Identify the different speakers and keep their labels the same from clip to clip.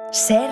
Speaker 1: SER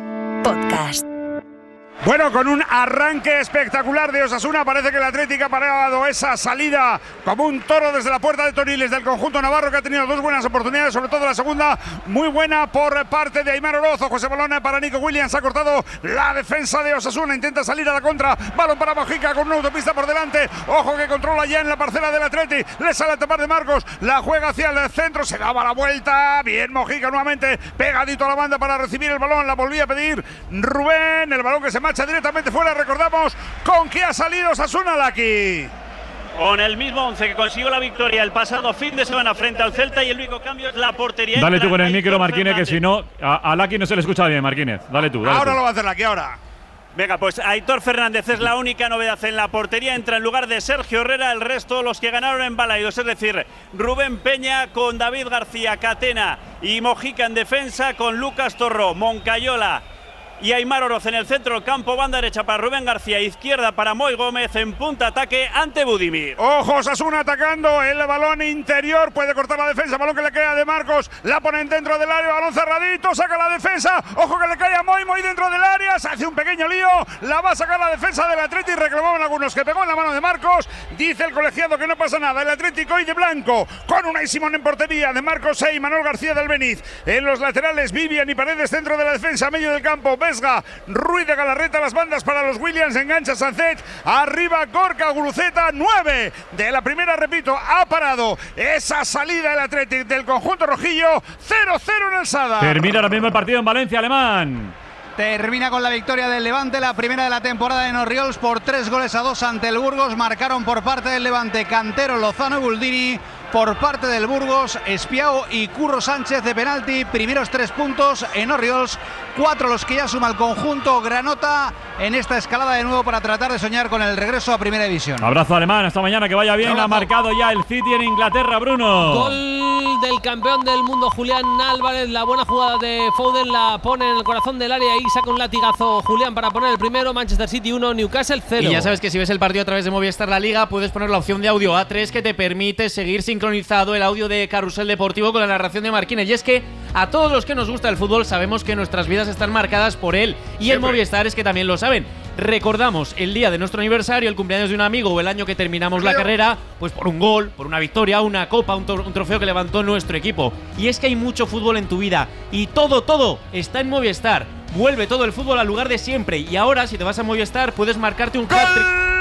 Speaker 1: Podcast.
Speaker 2: Bueno, con un arranque espectacular de Osasuna, parece que el Atlético ha parado esa salida como un toro desde la puerta de Toriles del conjunto navarro, que ha tenido dos buenas oportunidades, sobre todo la segunda muy buena por parte de Aimar Oroz. José balón para Nico Williams, ha cortado la defensa de Osasuna, intenta salir a la contra, balón para Mojica con una autopista por delante, ojo que controla ya en la parcela del Atlético, le sale a tapar de Marcos, la juega hacia el centro, se daba la vuelta, bien Mojica nuevamente, pegadito a la banda para recibir el balón, la volvía a pedir Rubén, el balón que se marcha directamente fuera. Recordamos con qué ha salido Osasuna, Laki.
Speaker 3: Con el mismo 11 que consiguió la victoria el pasado fin de semana frente al Celta, y el único cambio es la portería.
Speaker 4: Dale tú con el micro, Marquínez, que si no, a Laki no se le escucha bien, Marquínez. Dale tú.
Speaker 2: Ahora lo va a hacer Laki, ahora.
Speaker 3: Venga, pues Aitor Fernández es la única novedad en la portería. Entra en lugar de Sergio Herrera, el resto los que ganaron en Balaidos, es decir, Rubén Peña con David García, Catena y Mojica en defensa, con Lucas Torró, Moncayola y Aimar Oroz en el centro del campo, banda derecha para Rubén García, izquierda para Moy Gómez, en punta ataque ante Budimir.
Speaker 2: Ojo, Osasuna atacando el balón interior, puede cortar la defensa, balón que le queda de Marcos, la ponen dentro del área, balón cerradito, saca la defensa, ojo que le cae a Moy dentro del área, se hace un pequeño lío, la va a sacar la defensa del Atlético, y reclamaban algunos que pegó en la mano de Marcos, dice el colegiado que no pasa nada, el Atlético hoy de blanco, con Unai Simón en portería, de Marcos y Manuel García del Beniz, en los laterales Vivian y Paredes, centro de la defensa, medio del campo, Vesga, Ruiz de Galarreta, las bandas para los Williams, engancha Sancet, arriba Gorka Guruceta, 9 de la primera, repito, ha parado esa salida del Atlético del conjunto rojillo, 0-0 en el Sada.
Speaker 4: Termina ahora mismo el partido en Valencia, Alemán.
Speaker 5: Termina con la victoria del Levante, la primera de la temporada en Orriols, por 3-2 ante el Burgos. Marcaron por parte del Levante Cantero, Lozano y Buldini. Por parte del Burgos, Espiao y Curro Sánchez de penalti. Primeros 3 puntos en Orriols, 4 los que ya suma el conjunto granota en esta escalada de nuevo para tratar de soñar con el regreso a Primera División.
Speaker 4: Abrazo, Alemán, hasta mañana, que vaya bien. Ha marcado ya el City en Inglaterra, Bruno.
Speaker 6: Gol del campeón del mundo, Julián Álvarez. La buena jugada de Foden la pone en el corazón del área y saca un latigazo Julián para poner el primero. Manchester City 1, Newcastle 0.
Speaker 7: Y ya sabes que si ves el partido a través de Movistar La Liga, puedes poner la opción de audio A3, que te permite seguir sincronizado el audio de Carrusel Deportivo con la narración de Marquínez. Y es que a todos los que nos gusta el fútbol sabemos que nuestras vidas están marcadas por él, y en Movistar es que también lo saben. Recordamos el día de nuestro aniversario, el cumpleaños de un amigo o el año que terminamos la carrera, pues por un gol, por una victoria, una copa, un trofeo que levantó nuestro equipo. Y es que hay mucho fútbol en tu vida y todo está en Movistar. Vuelve todo el fútbol al lugar de siempre, y ahora si te vas a Movistar puedes marcarte un hat-trick.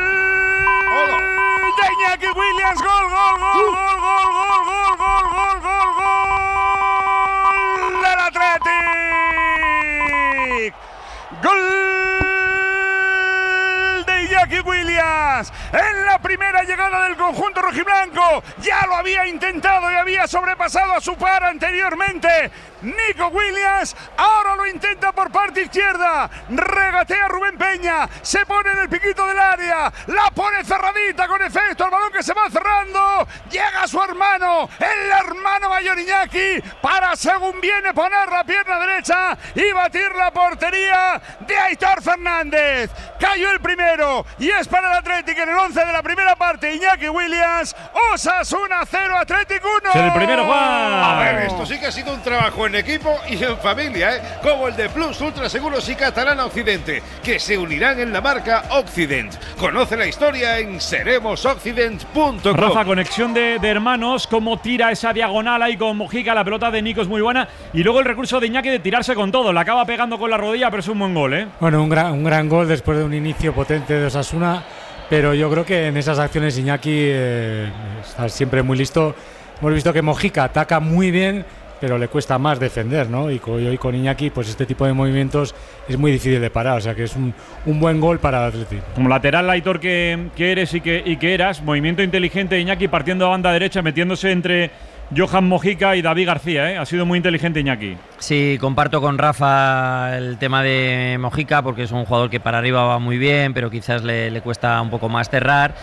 Speaker 2: De Iñaki Williams, gol del Athletic. Gol de Iñaki Williams en la primera llegada del conjunto rojiblanco. Ya lo había intentado y había sobrepasado a su par anteriormente Nico Williams, ahora lo intenta por parte izquierda, regatea Rubén Peña, se pone en el piquito del área, la pone cerradita con efecto, el balón que se va cerrando, llega su hermano, el hermano mayor Iñaki, para según viene poner la pierna derecha y batir la portería de Aitor Fernández. Cayó el primero y es para el Atlético en el 11 de la primera parte. Iñaki Williams, Osasuna 0, Atlético 1.
Speaker 4: El primero, Juan.
Speaker 8: A ver, esto sí que ha sido un trabajo en equipo y en familia, como el de Plus Ultra Seguros y Catalana Occidente, que se unirán en la marca Occident. Conoce la historia en seremosoccident.com.
Speaker 4: Rafa, conexión de hermanos, cómo tira esa diagonal ahí con Mojica, la pelota de Nico es muy buena, y luego el recurso de Iñaki de tirarse con todo, la acaba pegando con la rodilla, pero es un buen gol, ¿eh?
Speaker 9: Bueno, un gran gol después de un inicio potente de Osasuna, pero yo creo que en esas acciones Iñaki está siempre muy listo. Hemos visto que Mojica ataca muy bien, pero le cuesta más defender, ¿no? Y hoy con Iñaki, pues este tipo de movimientos es muy difícil de parar, o sea que es un buen gol para el Atlético.
Speaker 4: Como lateral, Aitor, que eres y que eras, movimiento inteligente de Iñaki partiendo a banda derecha, metiéndose entre Johan Mojica y David García, ¿eh? Ha sido muy inteligente Iñaki.
Speaker 10: Sí, comparto con Rafa el tema de Mojica, porque es un jugador que para arriba va muy bien, pero quizás le cuesta un poco más cerrar.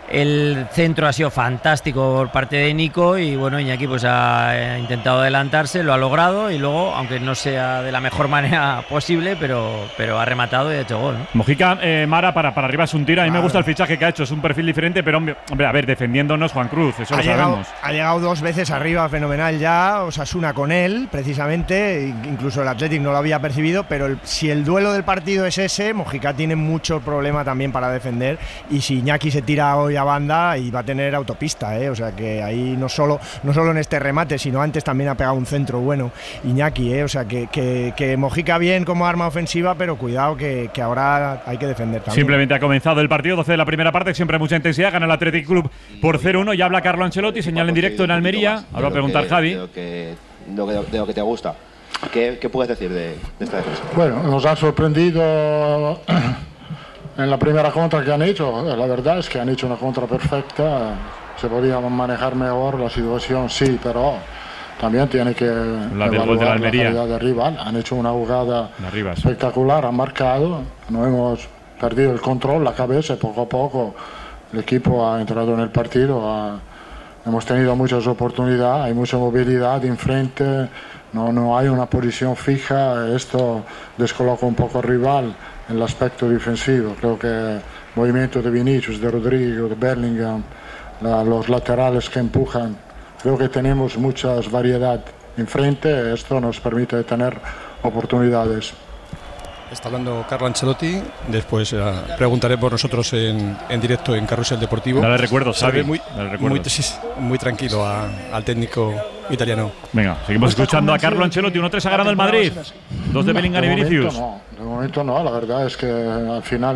Speaker 10: El centro ha sido fantástico por parte de Nico y bueno, Iñaki pues ha intentado adelantarse, lo ha logrado y luego, aunque no sea de la mejor manera posible, pero ha rematado y ha hecho gol, ¿no?
Speaker 4: Mojica, Mara, para arriba es un tiro. A mí me gusta el fichaje que ha hecho, es un perfil diferente, pero hombre, a ver, defendiéndonos Juan Cruz, eso lo sabemos.
Speaker 11: Ha llegado 2 veces arriba, fenomenal ya, Osasuna con él, precisamente, incluso el Athletic no lo había percibido, pero si el duelo del partido es ese, Mojica tiene mucho problema también para defender, y si Iñaki se tira hoy a banda y va a tener autopista, o sea que ahí no solo en este remate, sino antes también ha pegado un centro bueno Iñaki, o sea que Mojica bien como arma ofensiva, pero cuidado que ahora hay que defender también.
Speaker 4: Simplemente ha comenzado el partido, 12 de la primera parte, siempre hay mucha intensidad, gana el Athletic Club por 0-1, ya habla Carlo Ancelotti, señal en directo en Almería, ahora va a preguntar Javi.
Speaker 12: De lo que te gusta, ¿qué puedes decir de esta defensa?
Speaker 13: Bueno, nos ha sorprendido en la primera contra que han hecho. La verdad es que han hecho una contra perfecta. Se podía manejar mejor la situación, sí, pero también tiene que evaluar la calidad del rival. Han hecho una jugada espectacular, han marcado, no hemos perdido el control, la cabeza, poco a poco el equipo ha entrado en el partido, hemos tenido muchas oportunidades, hay mucha movilidad enfrente, no hay una posición fija, esto descoloca un poco al rival en el aspecto defensivo. Creo que el movimiento de Vinicius, de Rodrigo, de Bellingham, los laterales que empujan, creo que tenemos mucha variedad enfrente, esto nos permite tener oportunidades.
Speaker 14: Está hablando Carlo Ancelotti, después preguntaré por nosotros en directo en Carrusel Deportivo.
Speaker 4: Dale recuerdos, Xavi.
Speaker 14: Muy tranquilo al técnico italiano.
Speaker 4: Venga, seguimos escuchando a Carlo Ancelotti, 1-3 ha ganado el Madrid, 2 de Bellingham y Vinicius.
Speaker 13: De momento no, la verdad es que al final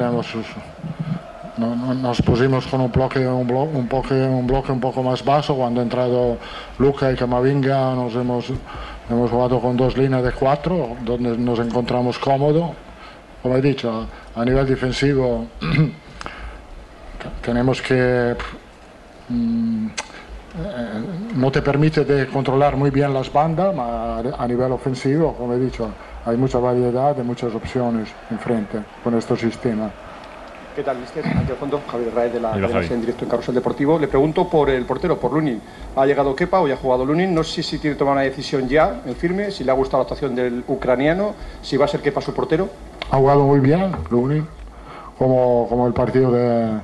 Speaker 13: nos pusimos con un bloque un poco más bajo. Cuando ha entrado Luka y Camavinga nos hemos jugado con 2 líneas de 4 donde nos encontramos cómodos. Como he dicho, a nivel defensivo tenemos que no te permite de controlar muy bien las bandas, pero a nivel ofensivo, como he dicho, hay mucha variedad y muchas opciones enfrente con este sistema.
Speaker 15: ¿Qué tal, mister? Ante el fondo, Javier Raez de la cadena en directo en Carrusel Deportivo. Le pregunto por el portero, por Lunin. Ha llegado Kepa, hoy ha jugado Lunin. No sé si tiene que tomar una decisión ya, en firme, si le ha gustado la actuación del ucraniano, si va a ser Kepa su portero.
Speaker 13: Ha jugado muy bien Lunin, como el partido de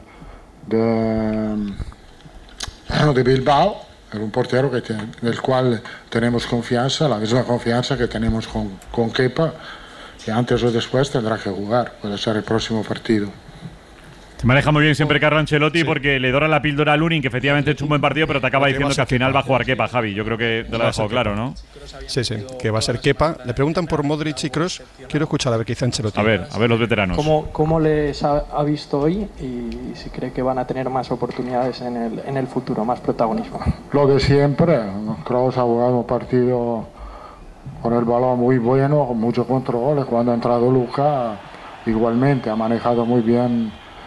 Speaker 13: Bilbao. Es un portero del cual tenemos confianza, la misma confianza que tenemos con Kepa, que antes o después tendrá que jugar, puede ser el próximo partido.
Speaker 4: Se maneja muy bien siempre Carlo Ancelotti porque le dora la píldora a Lunin, que efectivamente ha hecho un buen partido, pero te acaba diciendo que al final va a jugar Kepa, Javi. Yo creo que te lo ha dejado claro, ¿no?
Speaker 14: Sí, que va a ser Kepa. Le preguntan por Modric y Kroos. Quiero escuchar a ver qué dice Ancelotti.
Speaker 4: A ver los veteranos.
Speaker 16: ¿Cómo les ha visto hoy y si cree que van a tener más oportunidades en el futuro, más protagonismo?
Speaker 13: Lo de siempre. Kroos ha jugado un partido con el balón muy bueno, con mucho control. Cuando ha entrado Luka, igualmente ha manejado muy bien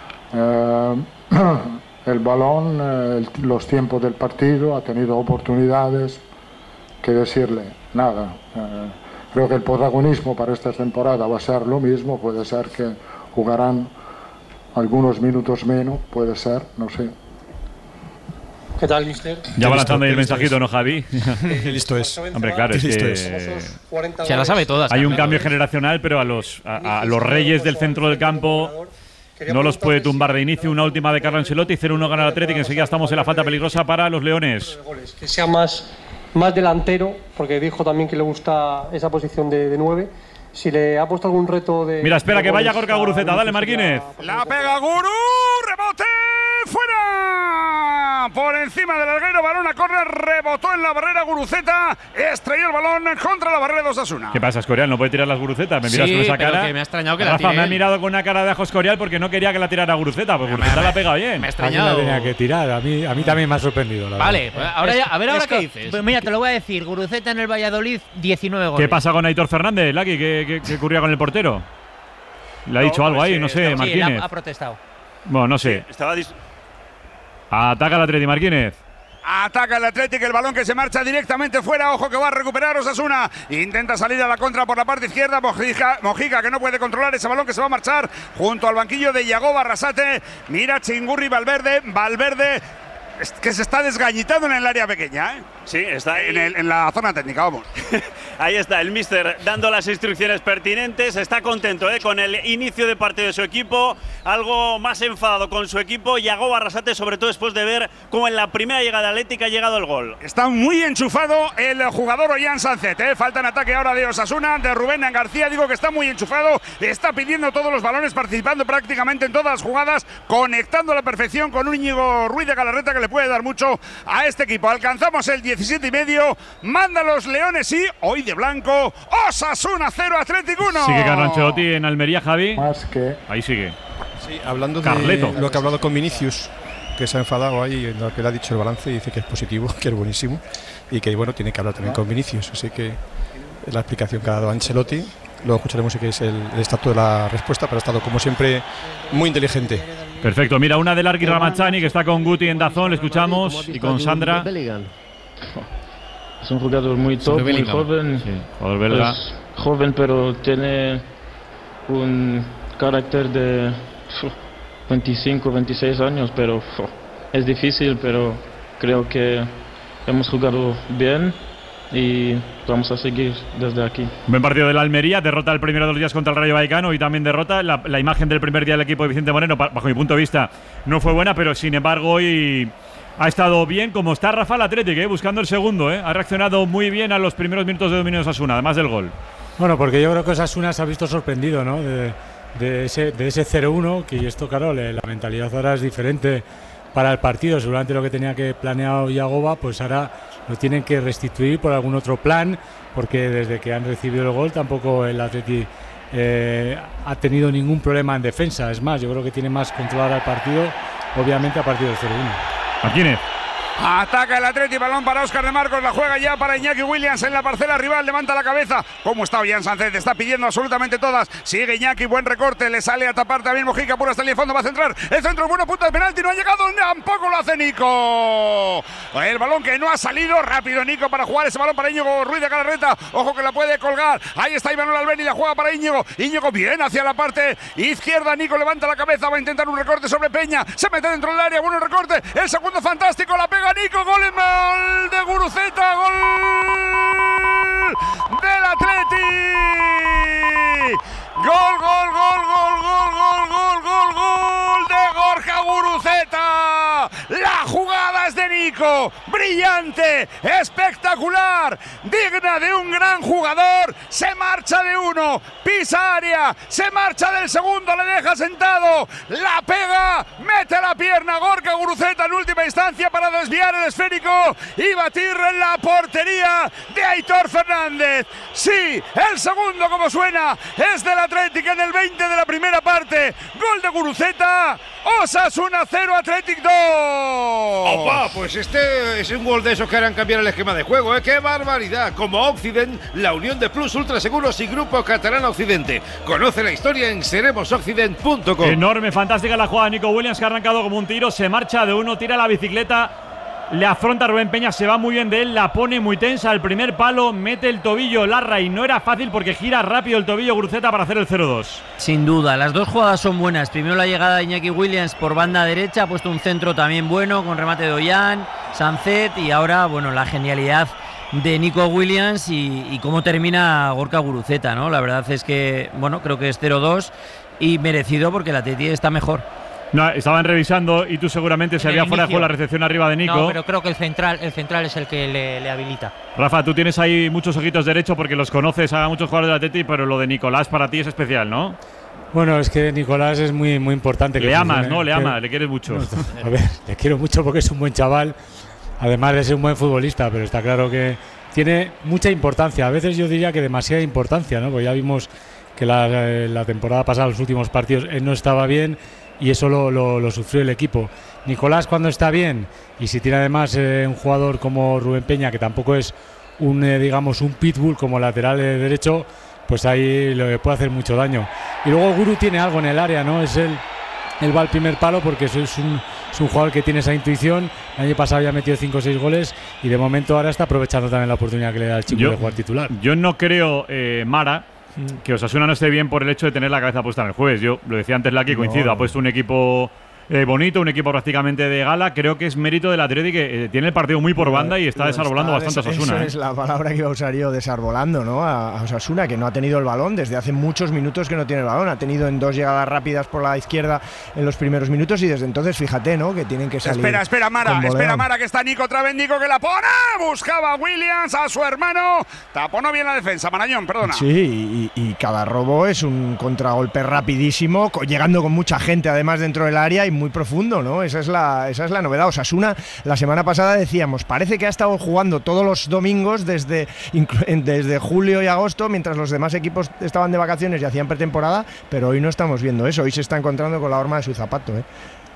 Speaker 13: el balón, los tiempos del partido, ha tenido oportunidades. ¿Qué decirle? Nada. Creo que el protagonismo para esta temporada va a ser lo mismo. Puede ser que jugarán algunos minutos menos, puede ser, no sé.
Speaker 16: ¿Qué tal, mister?
Speaker 4: Ya va lanzando ahí el mensajito, ¿no, Javi?
Speaker 14: Listo es.
Speaker 4: Hombre, claro, es que
Speaker 7: se la sabe todas.
Speaker 4: Hay un cambio generacional, pero a los reyes del centro del campo no los puede tumbar de inicio. Una última de Carlo Ancelotti, 0-1 gana el Athletic, enseguida estamos en la falta peligrosa para los leones.
Speaker 16: Que sea más delantero, porque dijo también que le gusta esa posición de 9. Si le ha puesto algún reto de...
Speaker 4: Mira, espera que vaya Gorka Guruceta, dale Marquínez.
Speaker 2: La pega Guru, rebote, fuera. Por encima del larguero, balón a córner, rebotó en la barrera Guruceta, estrelló el balón contra la barrera de Osasuna.
Speaker 4: ¿Qué pasa, Escorial? ¿No puede tirar las Gurucetas? ¿Me miras con esa cara?
Speaker 7: Que me ha extrañado que
Speaker 4: Rafa,
Speaker 7: la tire.
Speaker 4: me ha mirado con una cara de ajo Escorial porque no quería que la tirara Guruceta, porque Guruceta la pega bien.
Speaker 7: Me ha extrañado.
Speaker 9: A mí la tenía que tirar, a mí también me ha sorprendido.
Speaker 7: Vale, ahora qué dices.
Speaker 10: Pues mira, te lo voy a decir. Guruceta en el Valladolid, 19 goles.
Speaker 4: ¿Qué pasa con Aitor Fernández, Laki? ¿Qué ocurría con el portero? ¿Le ha dicho algo ahí? No sé, Marquínez.
Speaker 10: Sí, ha protestado.
Speaker 4: Bueno, no sé. Ataca el Atleti, Marquínez.
Speaker 2: Ataca el Athletic, el balón que se marcha directamente fuera. Ojo que va a recuperar Osasuna. Intenta salir a la contra por la parte izquierda. Mojica que no puede controlar ese balón que se va a marchar junto al banquillo de Yagoba Arrasate. Mira Chingurri, Valverde que se está desgañitando en el área pequeña, ¿eh?
Speaker 3: Sí, está ahí.
Speaker 2: En la zona técnica, vamos.
Speaker 3: Ahí está el míster dando las instrucciones pertinentes. Está contento con el inicio de partido de su equipo. Algo más enfadado con su equipo. Yagoba Arrasate, sobre todo después de ver cómo en la primera llegada atlética ha llegado el gol.
Speaker 2: Está muy enchufado el jugador Ollán Sánchez, ¿eh? Falta en ataque ahora de Osasuna, de Rubén García. Digo que está muy enchufado. Está pidiendo todos los balones, participando prácticamente en todas las jugadas, conectando a la perfección con un Íñigo Ruiz de Galarreta que le puede dar mucho a este equipo. Alcanzamos el 17,5. Manda los Leones y hoy de blanco. Osasuna 0, Athletic 1.
Speaker 4: Sigue Carlo Ancelotti en Almería, Javi. Ahí sigue.
Speaker 14: Sí, hablando
Speaker 4: Carleto.
Speaker 14: de lo que ha hablado con Vinicius, que se ha enfadado ahí en lo que le ha dicho el balance, y dice que es positivo, que es buenísimo y que bueno, tiene que hablar también con Vinicius. Así que es la explicación que ha dado Ancelotti. Luego escucharemos si es el estatus de la respuesta, pero ha estado como siempre muy inteligente.
Speaker 4: Perfecto, mira, una de Largui Ramazzani que está con Guti en Dazón, le escuchamos, y con Sandra.
Speaker 17: Es un jugador muy top, muy joven.
Speaker 4: Sí, jugador belga.
Speaker 17: Es joven, pero tiene un carácter de 25, 26 años, pero es difícil, pero creo que hemos jugado bien y vamos a seguir desde aquí.
Speaker 4: Buen partido de la Almería, derrota el primero de los días contra el Rayo Vallecano y también derrota. La imagen del primer día del equipo de Vicente Moreno, bajo mi punto de vista, no fue buena, pero sin embargo hoy ha estado bien, como está Rafael Athletic, buscando el segundo. Ha reaccionado muy bien a los primeros minutos de dominio de Osasuna, además del gol.
Speaker 9: Bueno, porque yo creo que Osasuna se ha visto sorprendido, ¿no? De ese 0-1, que esto, claro, la mentalidad ahora es diferente para el partido. Seguramente lo que tenía que planear Yagoba, pues ahora lo tienen que restituir por algún otro plan, porque desde que han recibido el gol tampoco el Athletic ha tenido ningún problema en defensa. Es más, yo creo que tiene más controlado el partido, obviamente, a partir del 0-1.
Speaker 4: Martínez.
Speaker 2: Ataca el Athletic, balón para Óscar de Marcos, la juega ya para Iñaki Williams en la parcela rival, levanta la cabeza. ¿Cómo está Ollán Sánchez? Está pidiendo absolutamente todas. Sigue Iñaki, buen recorte, le sale a tapar también Mojica, pura hasta el fondo, va a centrar. El centro, bueno, punto de penalti, no ha llegado, tampoco lo hace Nico. El balón que no ha salido, rápido Nico para jugar ese balón para Íñigo Ruiz de Galarreta. Ojo que la puede colgar. Ahí está Imanol Albeni, la juega para Íñigo. Íñigo bien hacia la parte izquierda, Nico levanta la cabeza, va a intentar un recorte sobre Peña. Se mete dentro del área, bueno recorte. El segundo fantástico, la pega Nico, gol en de Guruceta, gol del Athletic. Gol de Gorka Guruceta. La jugada es de Nico, brillante, espectacular, digna de un gran jugador. Se marcha de uno, pisa área, se marcha del segundo, le deja sentado, la pega, mete la pierna Gorka Guruceta en última instancia para desviar el esférico y batir en la portería de Aitor Fernández. Sí, el segundo, como suena, es del Athletic en el 20 de la primera parte. Gol de Guruceta. Osasuna 0, Athletic 2.
Speaker 8: Opa, pues este es un gol de esos que harán cambiar el esquema de juego, ¿eh? ¡Qué barbaridad! Como Occident, la unión de Plus Ultra Seguros y Grupo Catalán Occidente. Conoce la historia en seremosoccident.com.
Speaker 4: Enorme, fantástica la jugada de Nico Williams, que ha arrancado como un tiro, se marcha de uno, tira la bicicleta. Le afronta a Rubén Peña, se va muy bien de él, la pone muy tensa, el primer palo, mete el tobillo Larra y no era fácil porque gira rápido el tobillo Guruceta para hacer el 0-2.
Speaker 10: Sin duda, las dos jugadas son buenas. Primero la llegada de Iñaki Williams por banda derecha, ha puesto un centro también bueno con remate de Ollán, Sánchez y ahora, bueno, la genialidad de Nico Williams y cómo termina Gorka Guruceta, ¿no? La verdad es que, bueno, creo que es 0-2 y merecido porque el Atleti está mejor.
Speaker 4: No, estaban revisando y tú seguramente se había fuera de juego la recepción arriba de Nico.
Speaker 18: No, pero creo que el central es el que le habilita.
Speaker 4: Rafa, tú tienes ahí muchos ojitos derechos porque los conoces a muchos jugadores del Atleti, pero lo de Nicolás para ti es especial, ¿no?
Speaker 9: Bueno, es que Nicolás es muy importante.
Speaker 4: Le amas, ¿no? Le amas, le quieres mucho.
Speaker 9: A ver, le quiero mucho porque es un buen chaval, además de ser un buen futbolista, pero está claro que tiene mucha importancia. A veces yo diría que demasiada importancia, ¿no? Porque ya vimos que la temporada pasada, los últimos partidos, él no estaba bien y eso lo sufrió el equipo. Nicolás, cuando está bien, y si tiene además un jugador como Rubén Peña, que tampoco es digamos un pitbull como lateral derecho, pues ahí le puede hacer mucho daño. Y luego Guru tiene algo en el área, ¿no? Él va al primer palo porque es es un jugador que tiene esa intuición. El año pasado ya metió 5 o 6 goles y de momento ahora está aprovechando también la oportunidad que le da el chico de jugar titular.
Speaker 4: Yo no creo, Mara, que Osasuna no esté bien por el hecho de tener la cabeza puesta en el jueves. Yo lo decía antes, Laki, coincido. Ha puesto un equipo bonito, un equipo prácticamente de gala. Creo que es mérito del Atleti que tiene el partido muy por banda y está desarbolando bastante a Osasuna.
Speaker 11: Esa es la palabra que iba a usar yo, desarbolando, ¿no? A Osasuna, que no ha tenido el balón desde hace muchos minutos que no tiene el balón. Ha tenido en 2 llegadas rápidas por la izquierda en los primeros minutos y desde entonces, fíjate, ¿no? Que tienen que salir.
Speaker 2: Espera, Mara, que está Nico otra vez. Nico que la pone. Buscaba a Williams, a su hermano. Taponó bien la defensa. Marañón, perdona.
Speaker 11: Sí, y cada robo es un contragolpe rapidísimo, llegando con mucha gente además dentro del área y muy profundo, ¿no? Esa es la novedad. Osasuna, la semana pasada decíamos, parece que ha estado jugando todos los domingos desde julio y agosto, mientras los demás equipos estaban de vacaciones y hacían pretemporada, pero hoy no estamos viendo eso. Hoy se está encontrando con la horma de su zapato, ¿eh?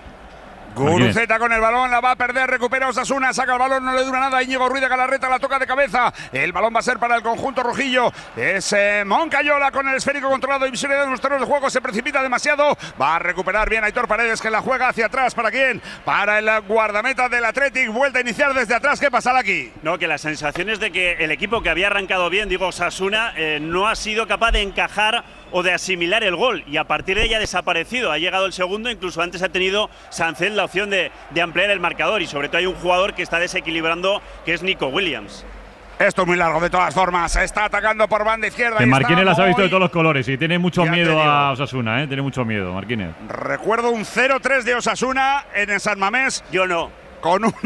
Speaker 2: Guruceta con el balón, la va a perder, recupera Osasuna, saca el balón, no le dura nada. Íñigo Ruiz de Galarreta la toca de cabeza. El balón va a ser para el conjunto rojillo. Es Moncayola con el esférico controlado. Invisiones de los terrenos de juego, se precipita demasiado. Va a recuperar bien Aitor Paredes, que la juega hacia atrás. ¿Para quién? Para el guardameta del Athletic. Vuelta a iniciar desde atrás. ¿Qué pasa aquí?
Speaker 3: No, que las sensaciones de que el equipo que había arrancado bien, digo Osasuna, no ha sido capaz de encajar o de asimilar el gol, y a partir de ella ha desaparecido. Ha llegado el segundo, incluso antes ha tenido Sánchez la opción de ampliar el marcador, y sobre todo hay un jugador que está desequilibrando, que es Nico Williams.
Speaker 2: Esto es muy largo de todas formas. Está atacando por banda izquierda.
Speaker 4: Que Marquínez las ha visto de todos los colores y tiene mucho miedo a Osasuna, tiene mucho miedo, Marquínez.
Speaker 2: Recuerdo un 0-3 de Osasuna en San Mamés.
Speaker 3: Yo no.
Speaker 2: Con un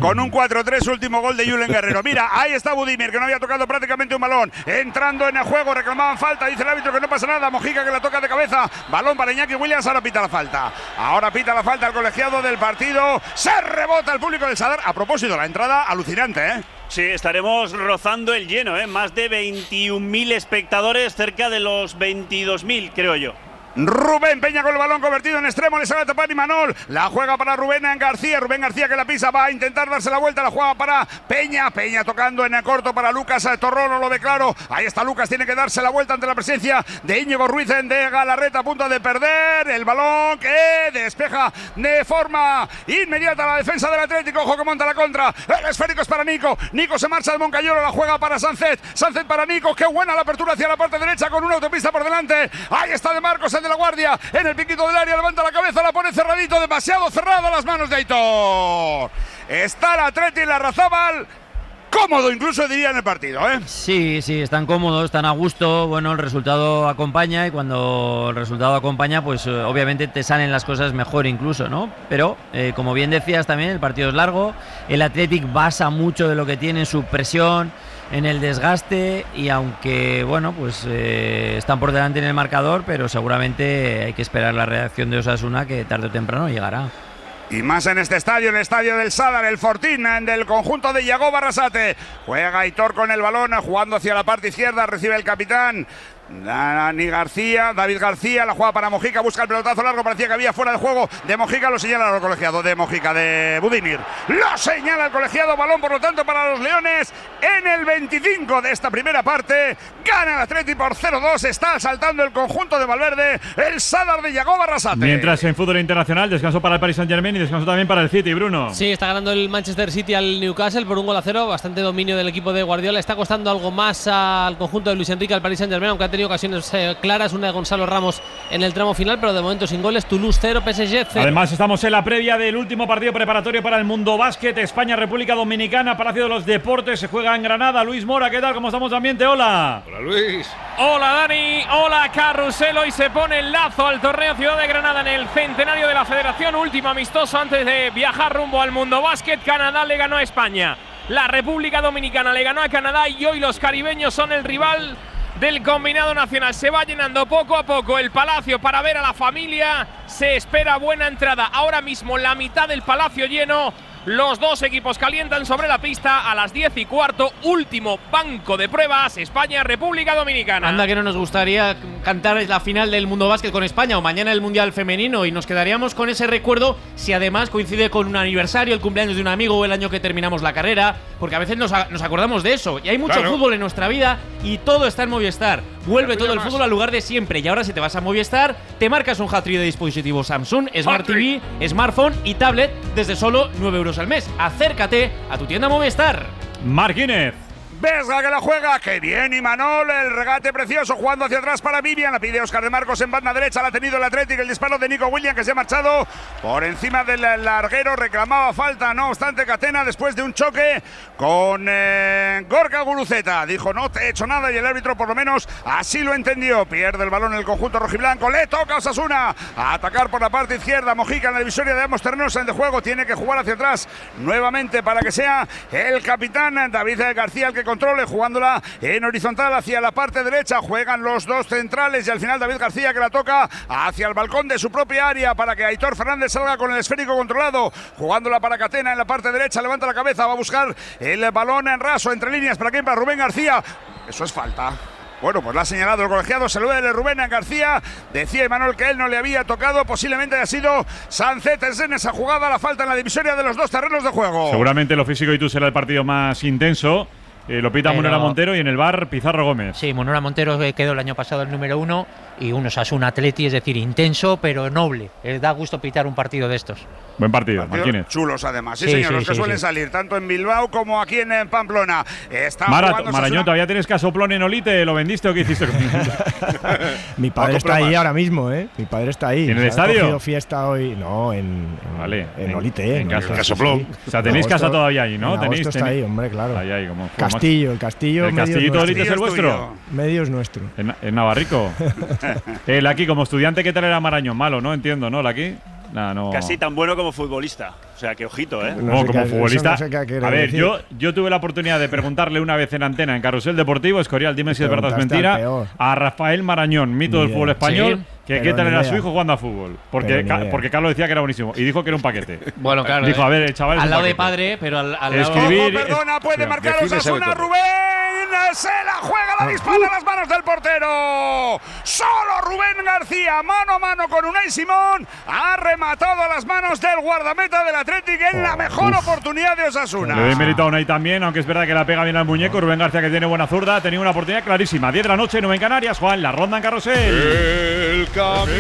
Speaker 2: 4-3, último gol de Julen Guerrero. Mira, ahí está Budimir, que no había tocado prácticamente un balón. Entrando en el juego, reclamaban falta. Dice el árbitro que no pasa nada. Mojica que la toca de cabeza. Balón para Iñaki Williams. Ahora pita la falta. Ahora pita la falta el colegiado del partido. Se rebota el público del Sadar. A propósito, la entrada alucinante, ¿eh?
Speaker 3: Sí, estaremos rozando el lleno, más de 21.000 espectadores, cerca de los 22.000, creo yo.
Speaker 2: Rubén Peña con el balón convertido en extremo, le sale a tapar Imanol, la juega para Rubén García que la pisa, va a intentar darse la vuelta, la juega para Peña tocando en el corto para Lucas Torró, no lo ve claro, ahí está Lucas, tiene que darse la vuelta ante la presencia de Íñigo Ruiz de Galarreta, a punto de perder el balón que despeja de forma inmediata la defensa del Atlético. Ojo que monta la contra, el esférico es para Nico se marcha de Moncayola, la juega para Sánchez para Nico, qué buena la apertura hacia la parte derecha con una autopista por delante, ahí está De Marcos, el de la guardia, en el piquito del área, levanta la cabeza, la pone cerradito, demasiado cerrado a las manos de Aitor. Está el Atleti en la Larrazábal, cómodo incluso diría en el partido, ¿eh?
Speaker 10: Sí, están cómodos, están a gusto, bueno, el resultado acompaña y cuando el resultado acompaña, pues obviamente te salen las cosas mejor incluso, ¿no? Pero, como bien decías también, el partido es largo, el Athletic basa mucho de lo que tiene en su presión, en el desgaste, y aunque bueno, pues están por delante en el marcador, pero seguramente hay que esperar la reacción de Osasuna, que tarde o temprano llegará.
Speaker 2: Y más en este estadio, en el estadio del Sadar, el Fortín del conjunto de Yago Barrasate. Juega Aitor con el balón, jugando hacia la parte izquierda, recibe el capitán David García, la juega para Mojica, busca el pelotazo largo, parecía que había fuera de juego de Mojica, lo señala el colegiado de Mojica, de Budimir, lo señala el colegiado, balón por lo tanto para los Leones en el 25 de esta primera parte, gana el Atleti por 0-2, está saltando el conjunto de Valverde, el Sadar de Yago Barrasate.
Speaker 4: Mientras en fútbol internacional, descanso para el Paris Saint-Germain y descanso también para el City, Bruno.
Speaker 6: Sí, está ganando el Manchester City al Newcastle por 1-0, bastante dominio del equipo de Guardiola, está costando algo más al conjunto de Luis Enrique, al Paris Saint-Germain, aunque ha tenido ocasiones claras, una de Gonzalo Ramos en el tramo final, pero de momento sin goles. Toulouse 0, PSG 0.
Speaker 4: Además estamos en la previa del último partido preparatorio para el Mundo Básquet, España-República Dominicana, Palacio de los Deportes, se juega en Granada. Luis Mora, ¿qué tal? ¿Cómo estamos de ambiente? Hola.
Speaker 19: Hola Luis.
Speaker 20: Hola Dani, hola Carrusel. Hoy se pone el lazo al torneo Ciudad de Granada en el centenario de la Federación, último amistoso antes de viajar rumbo al Mundo Básquet. Canadá le ganó a España, la República Dominicana le ganó a Canadá y hoy los caribeños son el rival del combinado nacional. Se va llenando poco a poco el Palacio para ver a la familia. Se espera buena entrada. Ahora mismo la mitad del Palacio lleno. Los dos equipos calientan sobre la pista a las 10:15. Último banco de pruebas, España-República Dominicana.
Speaker 7: Anda que no nos gustaría cantar la final del Mundo Básquet con España o mañana el Mundial Femenino, y nos quedaríamos con ese recuerdo si además coincide con un aniversario, el cumpleaños de un amigo o el año que terminamos la carrera, porque a veces nos acordamos de eso. Y hay mucho fútbol en nuestra vida y todo está en Movistar. Vuelve todo el fútbol al lugar de siempre. Y ahora si te vas a Movistar, te marcas un hat-trick de dispositivos Samsung, Smart TV, smartphone y tablet desde solo 9 euros al mes. Acércate a tu tienda Movistar.
Speaker 4: Marquínez.
Speaker 2: Vesga que la juega, que bien Imanol, el regate precioso jugando hacia atrás para Vivian, la pide Óscar de Marcos en banda derecha, la ha tenido el Athletic, el disparo de Nico Williams que se ha marchado por encima del larguero, reclamaba falta, no obstante Catena después de un choque con Gorka Guruceta, dijo no te he hecho nada y el árbitro por lo menos así lo entendió, pierde el balón el conjunto rojiblanco, le toca a Osasuna a atacar por la parte izquierda, Mojica en la divisoria de ambos terrenos de juego, tiene que jugar hacia atrás nuevamente para que sea el capitán David García el que controle, jugándola en horizontal hacia la parte derecha, juegan los dos centrales y al final David García que la toca hacia el balcón de su propia área para que Aitor Fernández salga con el esférico controlado, jugándola para Catena en la parte derecha, levanta la cabeza, va a buscar el balón en raso, entre líneas, ¿para quién? Para Rubén García, eso es falta. Bueno, pues la ha señalado el colegiado, se lo ve de Rubén García. Decía Imanol que él no le había tocado, posiblemente haya sido Sancetes en esa jugada, la falta en la divisoria de los dos terrenos de juego.
Speaker 4: Seguramente lo físico y tú será el partido más intenso. Lo pita Monera Montero y en el bar Pizarro Gómez.
Speaker 18: Sí, Monera Montero quedó el año pasado el número 1 y un Osasuna Atleti, es decir, intenso pero noble. Da gusto pitar un partido de estos.
Speaker 4: Buen partido, Marquínez.
Speaker 2: Chulos además, sí señor, los que suelen salir tanto en Bilbao como aquí en Pamplona.
Speaker 4: Marañón, ¿todavía tienes casoplón en Olite? ¿Lo vendiste o qué hiciste con él?
Speaker 11: Mi padre está ahí ahora mismo, ¿eh? Mi padre está ahí.
Speaker 4: ¿En el estadio?
Speaker 11: Ha cogido fiesta hoy. No, en Olite,
Speaker 4: en casoplón. Sí. O sea, tenéis casa todavía ahí, ¿no?
Speaker 11: Tenéis está ahí, hombre, claro.
Speaker 4: Ahí, como
Speaker 11: Castillo, el Castillo.
Speaker 4: ¿El Castillito de Olite es el vuestro?
Speaker 11: Medio es nuestro.
Speaker 4: ¿En Navarrico? El aquí, como estudiante, ¿qué tal era Marañón? Malo, ¿no? Entiendo, ¿no? El aquí. Nah, no.
Speaker 3: Casi tan bueno como futbolista. O sea, que ojito, ¿eh?
Speaker 4: No, como futbolista.
Speaker 11: No sé
Speaker 4: a ver, yo tuve la oportunidad de preguntarle una vez en antena en Carrusel Deportivo, Escorial, dime si es verdad o es mentira, a Rafael Marañón, mito del fútbol español, que qué tal era su hijo jugando a fútbol. Porque Carlos decía que era buenísimo y dijo que era un paquete.
Speaker 7: Bueno, claro.
Speaker 4: Dijo, a ver, el chaval.
Speaker 7: Al lado de padre, pero al lado.
Speaker 2: Escribir. Perdona, puede marcar Osasuna, Rubén. Se la juega, la dispara a las manos del portero. Solo Rubén García, mano a mano con Unai Simón, ha rematado a las manos del guardameta del Athletic en la mejor oportunidad de Osasuna.
Speaker 4: Le doy mérito a Unai también, aunque es verdad que la pega bien al muñeco. Rubén García, que tiene buena zurda, ha tenido una oportunidad clarísima. 10 de la noche, 9 en Canarias. Juan, la ronda en Carrusel.
Speaker 8: El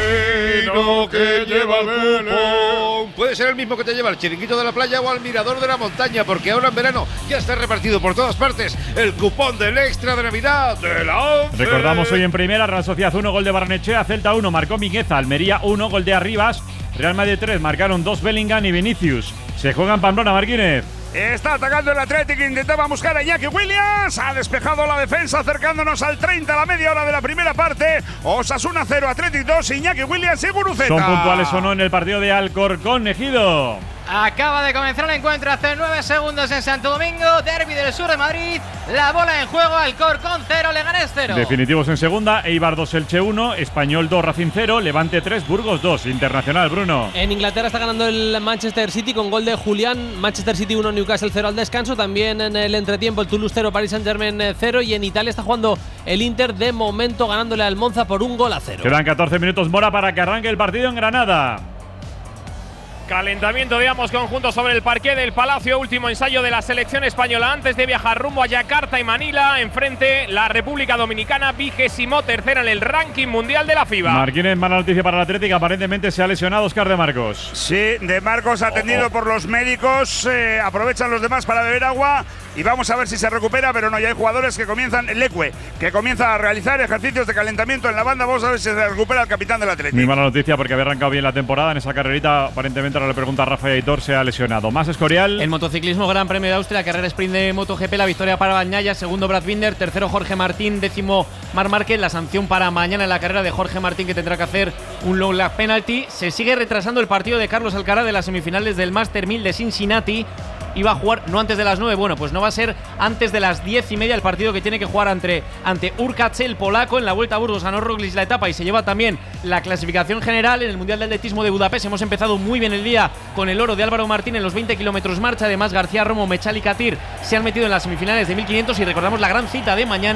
Speaker 8: camino que lleva al cupón puede ser el mismo que te lleva al chiringuito de la playa o al mirador de la montaña, porque ahora en verano ya está repartido por todas partes el cupón del extra de Navidad de la ONCE.
Speaker 4: Recordamos hoy en primera, Real Sociedad 1, gol de Barnechea, Celta 1, marcó Mingueza, Almería 1, gol de Arribas, Real Madrid 3, marcaron 2 Bellingham y Vinicius. Se juega en Pamplona, Marquínez.
Speaker 2: Está atacando el Athletic, intentaba buscar a Iñaki Williams, ha despejado la defensa acercándonos al 30, a la media hora de la primera parte. Osasuna 0, Athletic 2, Iñaki Williams y Guruceta.
Speaker 4: ¿Son puntuales o no en el partido de Alcorcón, Ejido?
Speaker 19: Acaba de comenzar el encuentro hace 9 segundos en Santo Domingo, derbi del sur de Madrid, la bola en juego, Alcorcón 0, Leganés 0.
Speaker 4: Definitivos en segunda, Eibar 2, Elche 1, Español 2, Racing 0, Levante 3, Burgos 2, Internacional, Bruno.
Speaker 6: En Inglaterra está ganando el Manchester City con gol de Julián, Manchester City 1, Newcastle 0 al descanso, también en el entretiempo el Toulouse 0, Paris Saint-Germain 0 y en Italia está jugando el Inter de momento ganándole al Monza por 1-0.
Speaker 4: Quedan 14 minutos, Mora, para que arranque el partido en Granada.
Speaker 20: Calentamiento de ambos conjuntos sobre el parqué del Palacio. Último ensayo de la selección española antes de viajar rumbo a Yakarta y Manila. Enfrente la República Dominicana, 23ª en el ranking mundial de la FIBA.
Speaker 4: Marquínez, mala noticia para el Atlético. Aparentemente se ha lesionado Óscar de Marcos.
Speaker 2: Sí, de Marcos atendido por los médicos. Aprovechan los demás para beber agua. Y vamos a ver si se recupera, pero no, ya hay jugadores que comienzan, Leque, que comienza a realizar ejercicios de calentamiento en la banda. Vamos a ver si se recupera el capitán del Atlético.
Speaker 4: Muy mala noticia porque había arrancado bien la temporada en esa carrerita. Aparentemente, ahora le pregunta a Rafa y Aitor, se ha lesionado. Más Escorial.
Speaker 7: El motociclismo, Gran Premio de Austria, carrera sprint de MotoGP, la victoria para Bagnaia, segundo Brad Binder, tercero Jorge Martín, décimo Marc Márquez. La sanción para mañana en la carrera de Jorge Martín, que tendrá que hacer un long lap penalty. Se sigue retrasando el partido de Carlos Alcaraz de las semifinales del Master 1000 de Cincinnati. Iba a jugar no antes de las 9, bueno, pues no va a ser antes de las 10:30 el partido que tiene que jugar ante Urkac, el polaco. En la Vuelta a Burgos ganó Roglic la etapa y se lleva también la clasificación general. En el Mundial de Atletismo de Budapest hemos empezado muy bien el día con el oro de Álvaro Martín en los 20 kilómetros marcha. Además, García Romo, Mechal y Katir se han metido en las semifinales de 1500 y recordamos la gran cita de mañana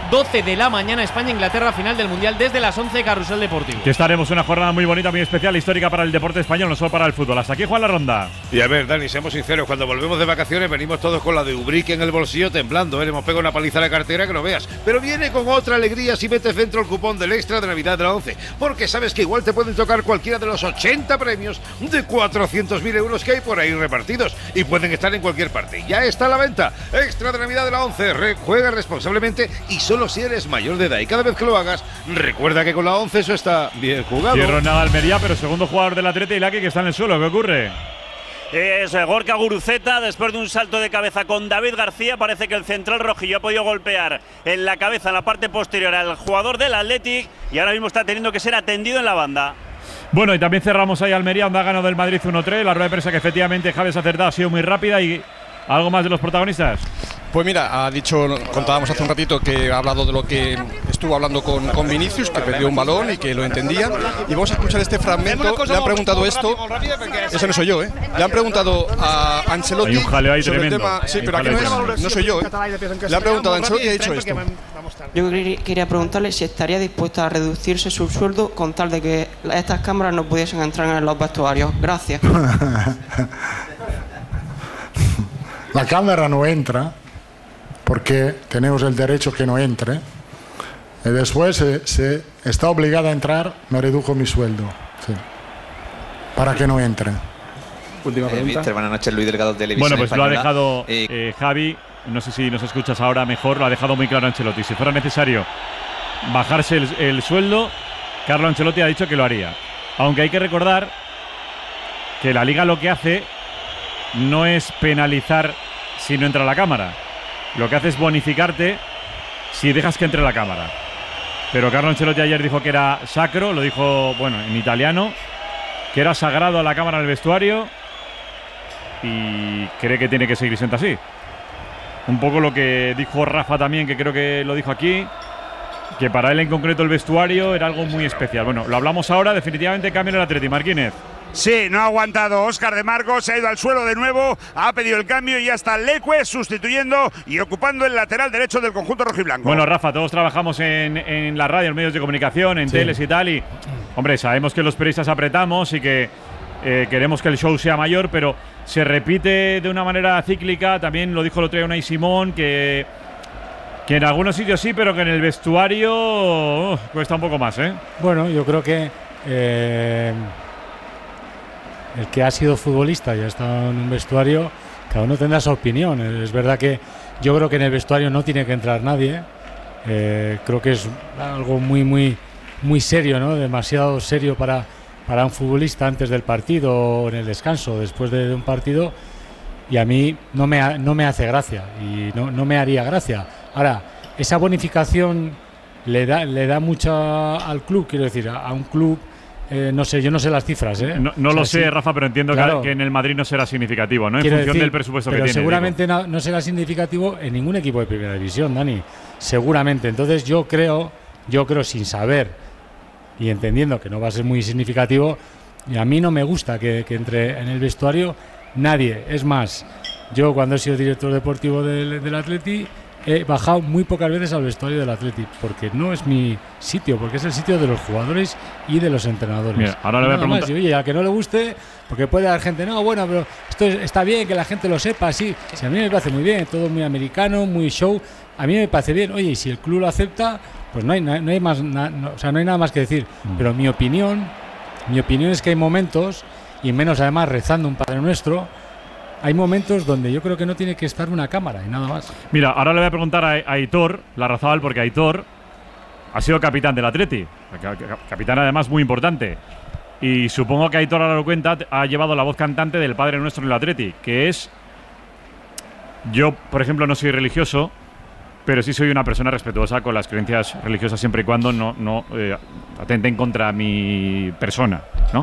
Speaker 7: 12 de la mañana, España-Inglaterra, final del Mundial desde las 11, Carrusel Deportivo.
Speaker 4: Que estaremos una jornada muy bonita, muy especial, histórica para el deporte español, no solo para el fútbol. Hasta aquí Juan La Ronda.
Speaker 8: Y a ver, Dani, seamos sinceros, cuando volvemos de vacaciones venimos todos con la de Ubrique en el bolsillo temblando, ¿eh? Hemos pegado una paliza a la cartera que no veas. Pero viene con otra alegría si metes dentro el cupón del extra de Navidad de la 11, porque sabes que igual te pueden tocar cualquiera de los 80 premios de 400.000 euros que hay por ahí repartidos y pueden estar en cualquier parte. Ya está a la venta. Extra de Navidad de la 11. Juega responsablemente y solo si eres mayor de edad. Y cada vez que lo hagas, recuerda que con la 11 eso está bien jugado.
Speaker 4: Cierro nada Almería, pero segundo jugador del Atleti, Ilaki, que está en el suelo. ¿Qué ocurre?
Speaker 3: Es Gorka Guruceta, después de un salto de cabeza con David García. Parece que el central rojillo ha podido golpear en la cabeza, en la parte posterior, al jugador del Athletic y ahora mismo está teniendo que ser atendido en la banda.
Speaker 4: Bueno, y también cerramos ahí Almería, donde ha ganado del Madrid 1-3. La rueda de prensa que efectivamente Javi se ha acertado, ha sido muy rápida. ¿Y algo más de los protagonistas?
Speaker 21: Pues mira, ha dicho, contábamos hace un ratito que ha hablado de lo que estuvo hablando con Vinicius, que perdió un balón y que lo entendía. Y vamos a escuchar este fragmento. Le han preguntado esto. Ese no soy yo, ¿eh? Le han preguntado a Ancelotti.
Speaker 4: Hay un jaleo ahí
Speaker 21: sobre
Speaker 4: tremendo.
Speaker 21: el tema. Sí, pero aquí no soy yo, ¿eh? Le han preguntado a Ancelotti y ha dicho esto.
Speaker 22: Yo quería preguntarle si estaría dispuesto a reducirse su sueldo con tal de que estas cámaras no pudiesen entrar en los vestuarios. Gracias.
Speaker 13: La cámara no entra porque tenemos el derecho que no entre. Y después, si está obligada a entrar, me redujo mi sueldo. Sí. Para que no entre.
Speaker 23: Última pregunta. Buenas noches, Luis Delgado, Televisión
Speaker 4: Bueno, pues
Speaker 23: Española.
Speaker 4: lo ha dejado Javi. No sé si nos escuchas ahora mejor. Lo ha dejado muy claro Ancelotti. Si fuera necesario bajarse el sueldo, Carlo Ancelotti ha dicho que lo haría. Aunque hay que recordar que la Liga lo que hace no es penalizar si no entra la cámara. Lo que hace es bonificarte si dejas que entre la cámara. Pero Carlo Ancelotti ayer dijo que era sacro, lo dijo, bueno, en italiano, que era sagrado a la cámara en el vestuario y cree que tiene que seguir siendo así. Un poco lo que dijo Rafa también, que creo que lo dijo aquí, que para él en concreto el vestuario era algo muy especial. Bueno, lo hablamos ahora, definitivamente cambia el Atleti. Marquínez.
Speaker 2: Sí, no ha aguantado Óscar de Marcos, se ha ido al suelo de nuevo, ha pedido el cambio y ya está Leque sustituyendo y ocupando el lateral derecho del conjunto rojiblanco.
Speaker 4: Bueno, Rafa, todos trabajamos en la radio, en medios de comunicación, en teles y tal, y hombre, sabemos que los periodistas apretamos y que queremos que el show sea mayor, pero se repite de una manera cíclica. También lo dijo el otro día Unai Simón, que en algunos sitios sí, pero que en el vestuario cuesta un poco más, ¿eh?
Speaker 9: Bueno, yo creo que el que ha sido futbolista y ha estado en un vestuario, cada uno tendrá su opinión. Es verdad que yo creo que en el vestuario no tiene que entrar nadie. Creo que es algo muy serio, ¿no? Demasiado serio para un futbolista antes del partido o en el descanso, después de un partido. Y a mí no me hace gracia y no me haría gracia. Ahora, esa bonificación le da mucho al club, quiero decir, a un club. No sé, yo no sé las cifras, ¿eh?
Speaker 4: No lo sé, Rafa, pero entiendo claro, que en el Madrid no será significativo, ¿no? En función del presupuesto que tiene.
Speaker 9: Pero seguramente no será significativo en ningún equipo de primera división, Dani. Seguramente. Entonces yo creo sin saber y entendiendo que no va a ser muy significativo, y a mí no me gusta que entre en el vestuario nadie. Es más, yo cuando he sido director deportivo del Atleti he bajado muy pocas veces al vestuario del Atleti, porque no es mi sitio, porque es el sitio de los jugadores y de los entrenadores.
Speaker 4: Mira, ahora le voy a preguntar.
Speaker 9: Y, oye, a que no le guste, porque puede haber gente, no, bueno, pero esto está bien que la gente lo sepa, sí. Si a mí me parece muy bien, todo muy americano, muy show, a mí me parece bien. Oye, y si el club lo acepta, pues no hay nada más que decir. Pero mi opinión es que hay momentos, y menos además rezando un Padre Nuestro, hay momentos donde yo creo que no tiene que estar una cámara y nada más.
Speaker 4: Mira, ahora le voy a preguntar a Aitor Larrazábal, porque Aitor ha sido capitán del Atleti, capitán además muy importante. Y supongo que Aitor, ahora lo cuenta, ha llevado la voz cantante del Padre Nuestro en el Atleti, que es... Yo, por ejemplo, no soy religioso, pero sí soy una persona respetuosa con las creencias religiosas siempre y cuando no atenten contra mi persona, ¿no?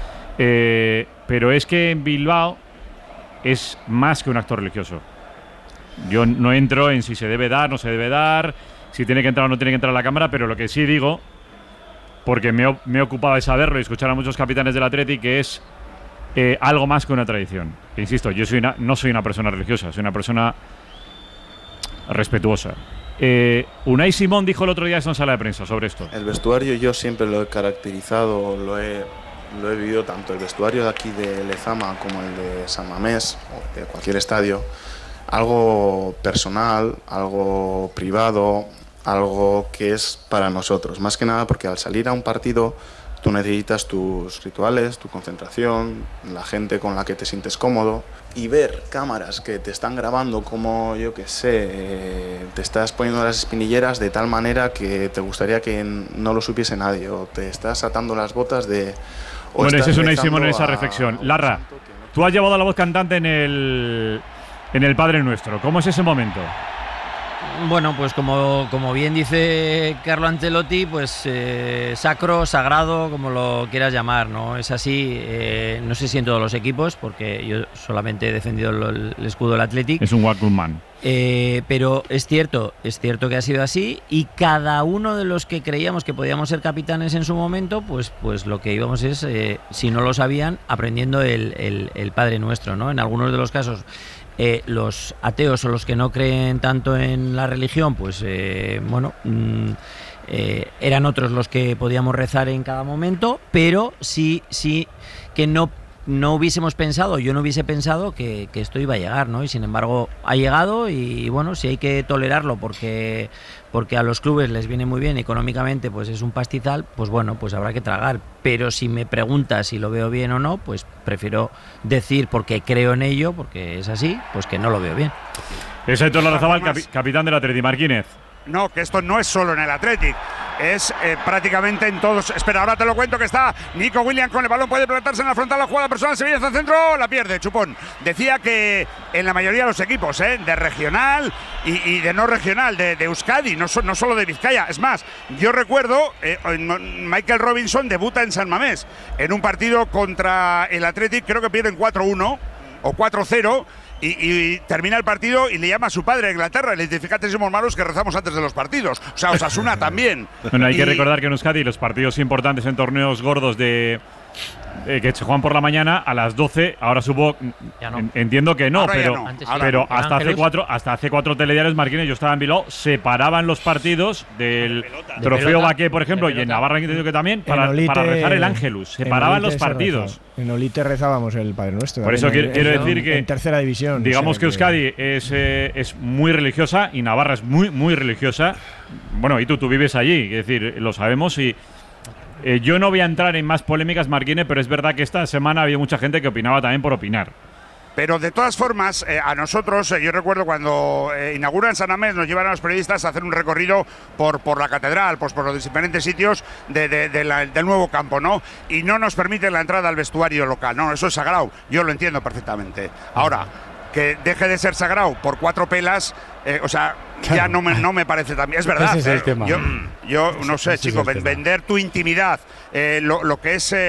Speaker 4: Pero es que en Bilbao es más que un acto religioso. Yo no entro en si se debe dar, no se debe dar, si tiene que entrar o no tiene que entrar a la cámara, pero lo que sí digo, porque me he ocupado de saberlo y escuchar a muchos capitanes del Atleti, que es algo más que una tradición. Insisto, yo no soy una persona religiosa, soy una persona respetuosa. Unai Simón dijo el otro día en sala de prensa sobre esto.
Speaker 1: El vestuario yo siempre lo he caracterizado, lo he vivido tanto el vestuario de aquí de Lezama como el de San Mamés o de cualquier estadio, algo personal, algo privado, algo que es para nosotros, más que nada porque al salir a un partido tú necesitas tus rituales, tu concentración, la gente con la que te sientes cómodo, y ver cámaras que te están grabando como, yo que sé, te estás poniendo las espinilleras de tal manera que te gustaría que no lo supiese nadie, o te estás atando las botas de...
Speaker 4: Bueno, ese es Unai Simón en esa reflexión. Larra, tú has llevado la voz cantante en el Padre Nuestro. ¿Cómo es ese momento?
Speaker 10: Bueno, pues como bien dice Carlo Ancelotti, pues sacro, sagrado, como lo quieras llamar, ¿no? Es así, no sé si en todos los equipos, porque yo solamente he defendido el escudo del Athletic.
Speaker 4: Es un Walkman.
Speaker 10: Pero es cierto que ha sido así, y cada uno de los que creíamos que podíamos ser capitanes en su momento, pues lo que íbamos es, si no lo sabían, aprendiendo el Padre Nuestro, ¿no? En algunos de los casos, los ateos o los que no creen tanto en la religión, pues eran otros los que podíamos rezar en cada momento, pero sí que no hubiésemos pensado, yo no hubiese pensado que esto iba a llegar, ¿no? Y sin embargo ha llegado, y bueno, si hay que tolerarlo porque a los clubes les viene muy bien económicamente, pues es un pastizal, pues bueno, pues habrá que tragar. Pero si me preguntas si lo veo bien o no, pues prefiero decir, porque creo en ello, porque es así, pues que no lo veo bien.
Speaker 4: Es Aitor Larrazábal, capitán del Athletic. Marquínez.
Speaker 2: No, que esto no es solo en el Athletic, es prácticamente en todos. Espera, ahora te lo cuento, que está Nico Williams con el balón, puede plantarse en la frontal, la jugada personal, Sevilla hacia el centro, la pierde, chupón. Decía que en la mayoría de los equipos, de regional y de no regional, de Euskadi, no solo de Vizcaya. Es más, yo recuerdo, Michael Robinson debuta en San Mamés, en un partido contra el Athletic, creo que pierden 4-1 o 4-0, y termina el partido y le llama a su padre a Inglaterra y le dice: fíjate, somos malos que rezamos antes de los partidos. O sea, Osasuna también.
Speaker 4: Bueno, hay que recordar que en Euskadi los partidos importantes en torneos gordos que se juegan por la mañana a las 12, ahora subo, no. Entiendo que no, pero hasta hace cuatro telediarios, Marquínez, yo estaba en Bilbao, separaban los partidos del Trofeo Baqué, por ejemplo, y en Navarra entiendo que también, para rezar el Ángelus, separaban los partidos.
Speaker 11: En Olite rezábamos el Padre Nuestro.
Speaker 4: Por eso quiero decir que
Speaker 11: en tercera división.
Speaker 4: Digamos que Euskadi es muy religiosa y Navarra es muy, muy religiosa. Bueno, y tú vives allí, es decir, lo sabemos, y yo no voy a entrar en más polémicas, Marquínez, pero es verdad que esta semana había mucha gente que opinaba también por opinar.
Speaker 2: Pero de todas formas, a nosotros, yo recuerdo cuando inauguran San Mamés, nos llevan a los periodistas a hacer un recorrido por la catedral, pues por los diferentes sitios del nuevo campo, ¿no? Y no nos permiten la entrada al vestuario local, ¿no? Eso es sagrado, yo lo entiendo perfectamente. Ahora, que deje de ser sagrado por 4 pelas, o sea, ya no me parece también. Es verdad.
Speaker 9: Ese es el tema.
Speaker 2: Yo no sé, chico, vender tu intimidad, lo que es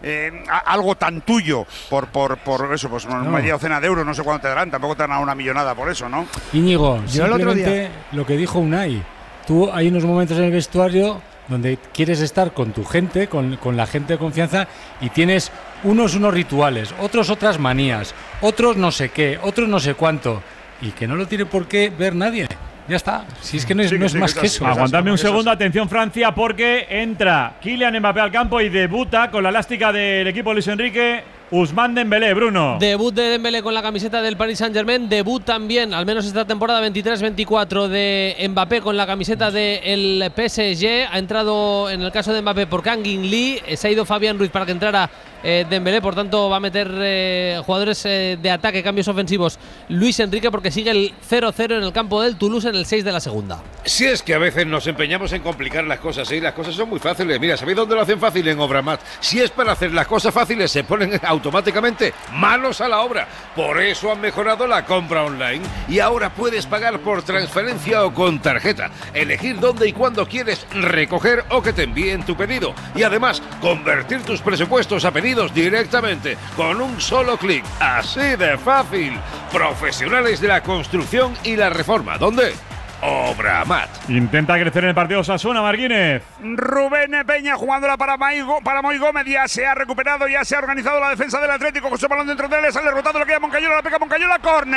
Speaker 2: algo tan tuyo por eso, pues media docena de euros, no sé cuánto te darán, tampoco te darán una millonada por eso, ¿no?
Speaker 9: Íñigo, yo el otro día, lo que dijo Unai, tú hay unos momentos en el vestuario donde quieres estar con tu gente, con la gente de confianza, y tienes unos rituales, otras manías, otros no sé qué, otros no sé cuánto, y que no lo tiene por qué ver nadie. Ya está, si es que no es más que eso.
Speaker 4: Aguantadme un segundo, atención Francia, porque entra Kylian Mbappé al campo y debuta con la elástica del equipo Luis Enrique, Ousmane Dembélé, Bruno.
Speaker 6: Debut de Dembélé con la camiseta del Paris Saint-Germain, debut también, al menos esta temporada 23-24, de Mbappé con la camiseta del PSG. Ha entrado, en el caso de Mbappé, por Kang In Lee, se ha ido Fabián Ruiz para que entrara Dembélé, por tanto va a meter jugadores de ataque, cambios ofensivos, Luis Enrique, porque sigue el 0-0 en el campo del Toulouse en el 6 de la segunda.
Speaker 8: Si es que a veces nos empeñamos en complicar las cosas, las cosas son muy fáciles. Mira, ¿sabéis dónde lo hacen fácil? En Obramat. Si es para hacer las cosas fáciles, se ponen automáticamente manos a la obra. Por eso han mejorado la compra online y ahora puedes pagar por transferencia o con tarjeta, elegir dónde y cuándo quieres recoger o que te envíen tu pedido, y además convertir tus presupuestos a pedidos directamente con un solo clic. Así de fácil. Profesionales de la construcción y la reforma. ¿Dónde? Obramat.
Speaker 4: Intenta crecer en el partido Osasuna, Marquínez.
Speaker 2: Rubén Peña jugándola para Moy Gómez. Ya se ha recuperado, ya se ha organizado la defensa del Atlético. Con su balón dentro de él, sale rotado, le queda Moncayola, la pega Moncayola,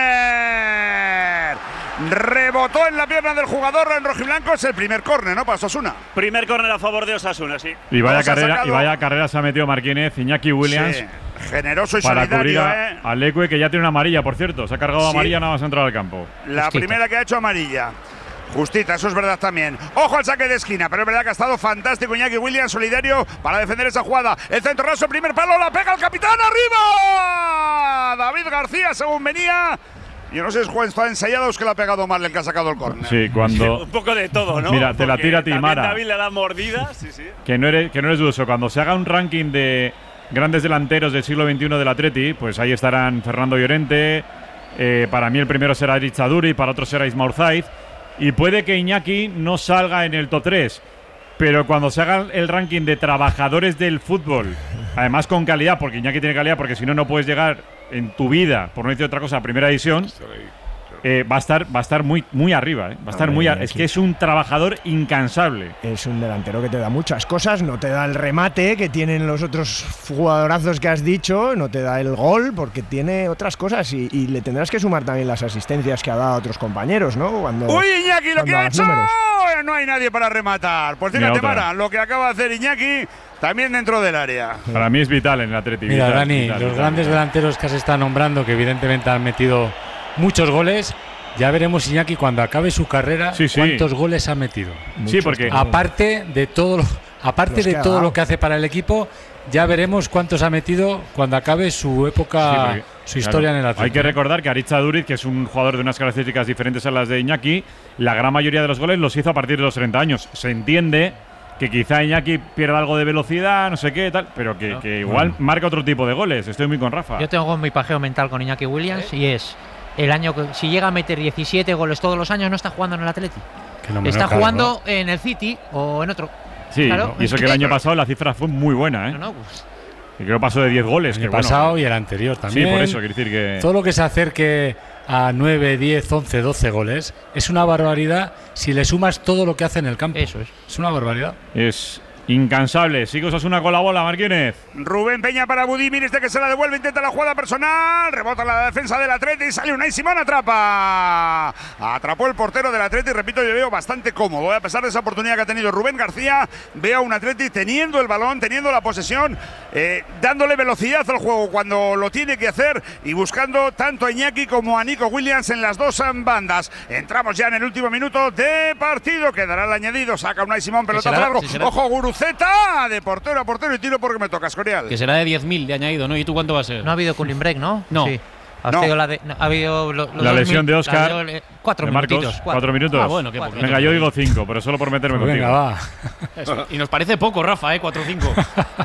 Speaker 2: córner. Rebotó en la pierna del jugador en rojiblanco. Es el primer córner, ¿no? Para Osasuna.
Speaker 3: Primer córner a favor de Osasuna, sí.
Speaker 4: Y vaya carrera se ha metido Marquínez, Iñaki Williams.
Speaker 2: Sí. Generoso y
Speaker 4: para
Speaker 2: solidario,
Speaker 4: cubrir a Leque, que ya tiene una amarilla, por cierto. Se ha cargado amarilla nada más entrar al campo.
Speaker 2: La primera que ha hecho amarilla. Justita, eso es verdad también. Ojo al saque de esquina, pero es verdad que ha estado fantástico Iñaki Williams, solidario para defender esa jugada. El centro raso, el primer palo, la pega el capitán, arriba. David García, según venía. Yo no sé si está ensayado o es que le ha pegado mal el que ha sacado el córner.
Speaker 4: Sí, cuando…
Speaker 3: Un poco de todo, ¿no?
Speaker 4: Mira, te la tira a ti, Mara.
Speaker 3: David le da mordidas, sí.
Speaker 4: Que no eres dudoso. Cuando se haga un ranking de grandes delanteros del siglo XXI del Atleti, pues ahí estarán Fernando Llorente. Para mí el primero será Eric Chaduri, para otro será Ismail Zaiz. Y puede que Iñaki no salga en el top 3, pero cuando se haga el ranking de trabajadores del fútbol, además con calidad, porque Iñaki tiene calidad, porque si no, no puedes llegar en tu vida, por no decir otra cosa, a primera división, va a estar muy arriba. Va a estar es que es un trabajador incansable.
Speaker 11: Es un delantero que te da muchas cosas, no te da el remate que tienen los otros jugadorazos que has dicho, no te da el gol, porque tiene otras cosas y le tendrás que sumar también las asistencias que ha dado a otros compañeros, ¿no?
Speaker 2: ¡Uy, Iñaki, lo que ha hecho! No hay nadie para rematar. Pues fíjate, Mara, lo que acaba de hacer Iñaki también dentro del área.
Speaker 4: Para mí es vital en el Atleti.
Speaker 9: Mira, Dani, los grandes delanteros que se están nombrando, que evidentemente han metido muchos goles. Ya veremos Iñaki cuando acabe su carrera cuántos goles ha metido.
Speaker 4: Sí, porque
Speaker 9: aparte de todo lo que hace para el equipo, ya veremos cuántos ha metido cuando acabe su época, su historia en el Atlético.
Speaker 4: Hay que recordar que Aritz Aduriz, que es un jugador de unas características diferentes a las de Iñaki, la gran mayoría de los goles los hizo a partir de los 30 años. Se entiende que quizá Iñaki pierda algo de velocidad, no sé qué, tal, pero que igual marca otro tipo de goles. Estoy muy con Rafa.
Speaker 18: Yo tengo mi pajeo mental con Iñaki Williams y es el año que si llega a meter 17 goles todos los años no está jugando en el Atleti. Está jugando en el City o en otro.
Speaker 4: Sí, claro. Y eso que el año pasado la cifra fue muy buena, ¿eh?
Speaker 18: Pues.
Speaker 4: Y creo que pasó de 10 goles.
Speaker 9: El pasado y el anterior también.
Speaker 4: Sí, por eso, quiero decir que…
Speaker 9: Todo lo que se acerque a 9, 10, 11, 12 goles es una barbaridad si le sumas todo lo que hace en el campo.
Speaker 18: Eso es.
Speaker 9: Es una barbaridad.
Speaker 4: Es incansable. Sigue Osasuna con la bola, Marquínez.
Speaker 2: Rubén Peña para Budimir, que se la devuelve, intenta la jugada personal, rebota la defensa del Atleti, sale Unai Simón, atrapó el portero del Atleti, repito, yo veo bastante cómodo, a pesar de esa oportunidad que ha tenido Rubén García, veo a un Atleti teniendo el balón, teniendo la posesión, dándole velocidad al juego cuando lo tiene que hacer y buscando tanto a Iñaki como a Nico Williams en las dos bandas. Entramos ya en el último minuto de partido, quedará el añadido, saca Unai Simón, pelotazo largo, ojo Guruceta, de portero a portero y tiro porque me toca, Escorial.
Speaker 5: Que será de 10.000 de añadido, ¿no? ¿Y tú cuánto va a ser?
Speaker 18: No ha habido cooling break, ¿no?
Speaker 5: No.
Speaker 18: Sí. Ha habido
Speaker 4: la lesión de Óscar.
Speaker 18: 4 minutitos.
Speaker 4: 4 minutos.
Speaker 5: Ah, bueno,
Speaker 4: venga, yo digo 5, pero solo por meterme contigo.
Speaker 9: Venga, va.
Speaker 5: Y nos parece poco, Rafa, 4 o 5.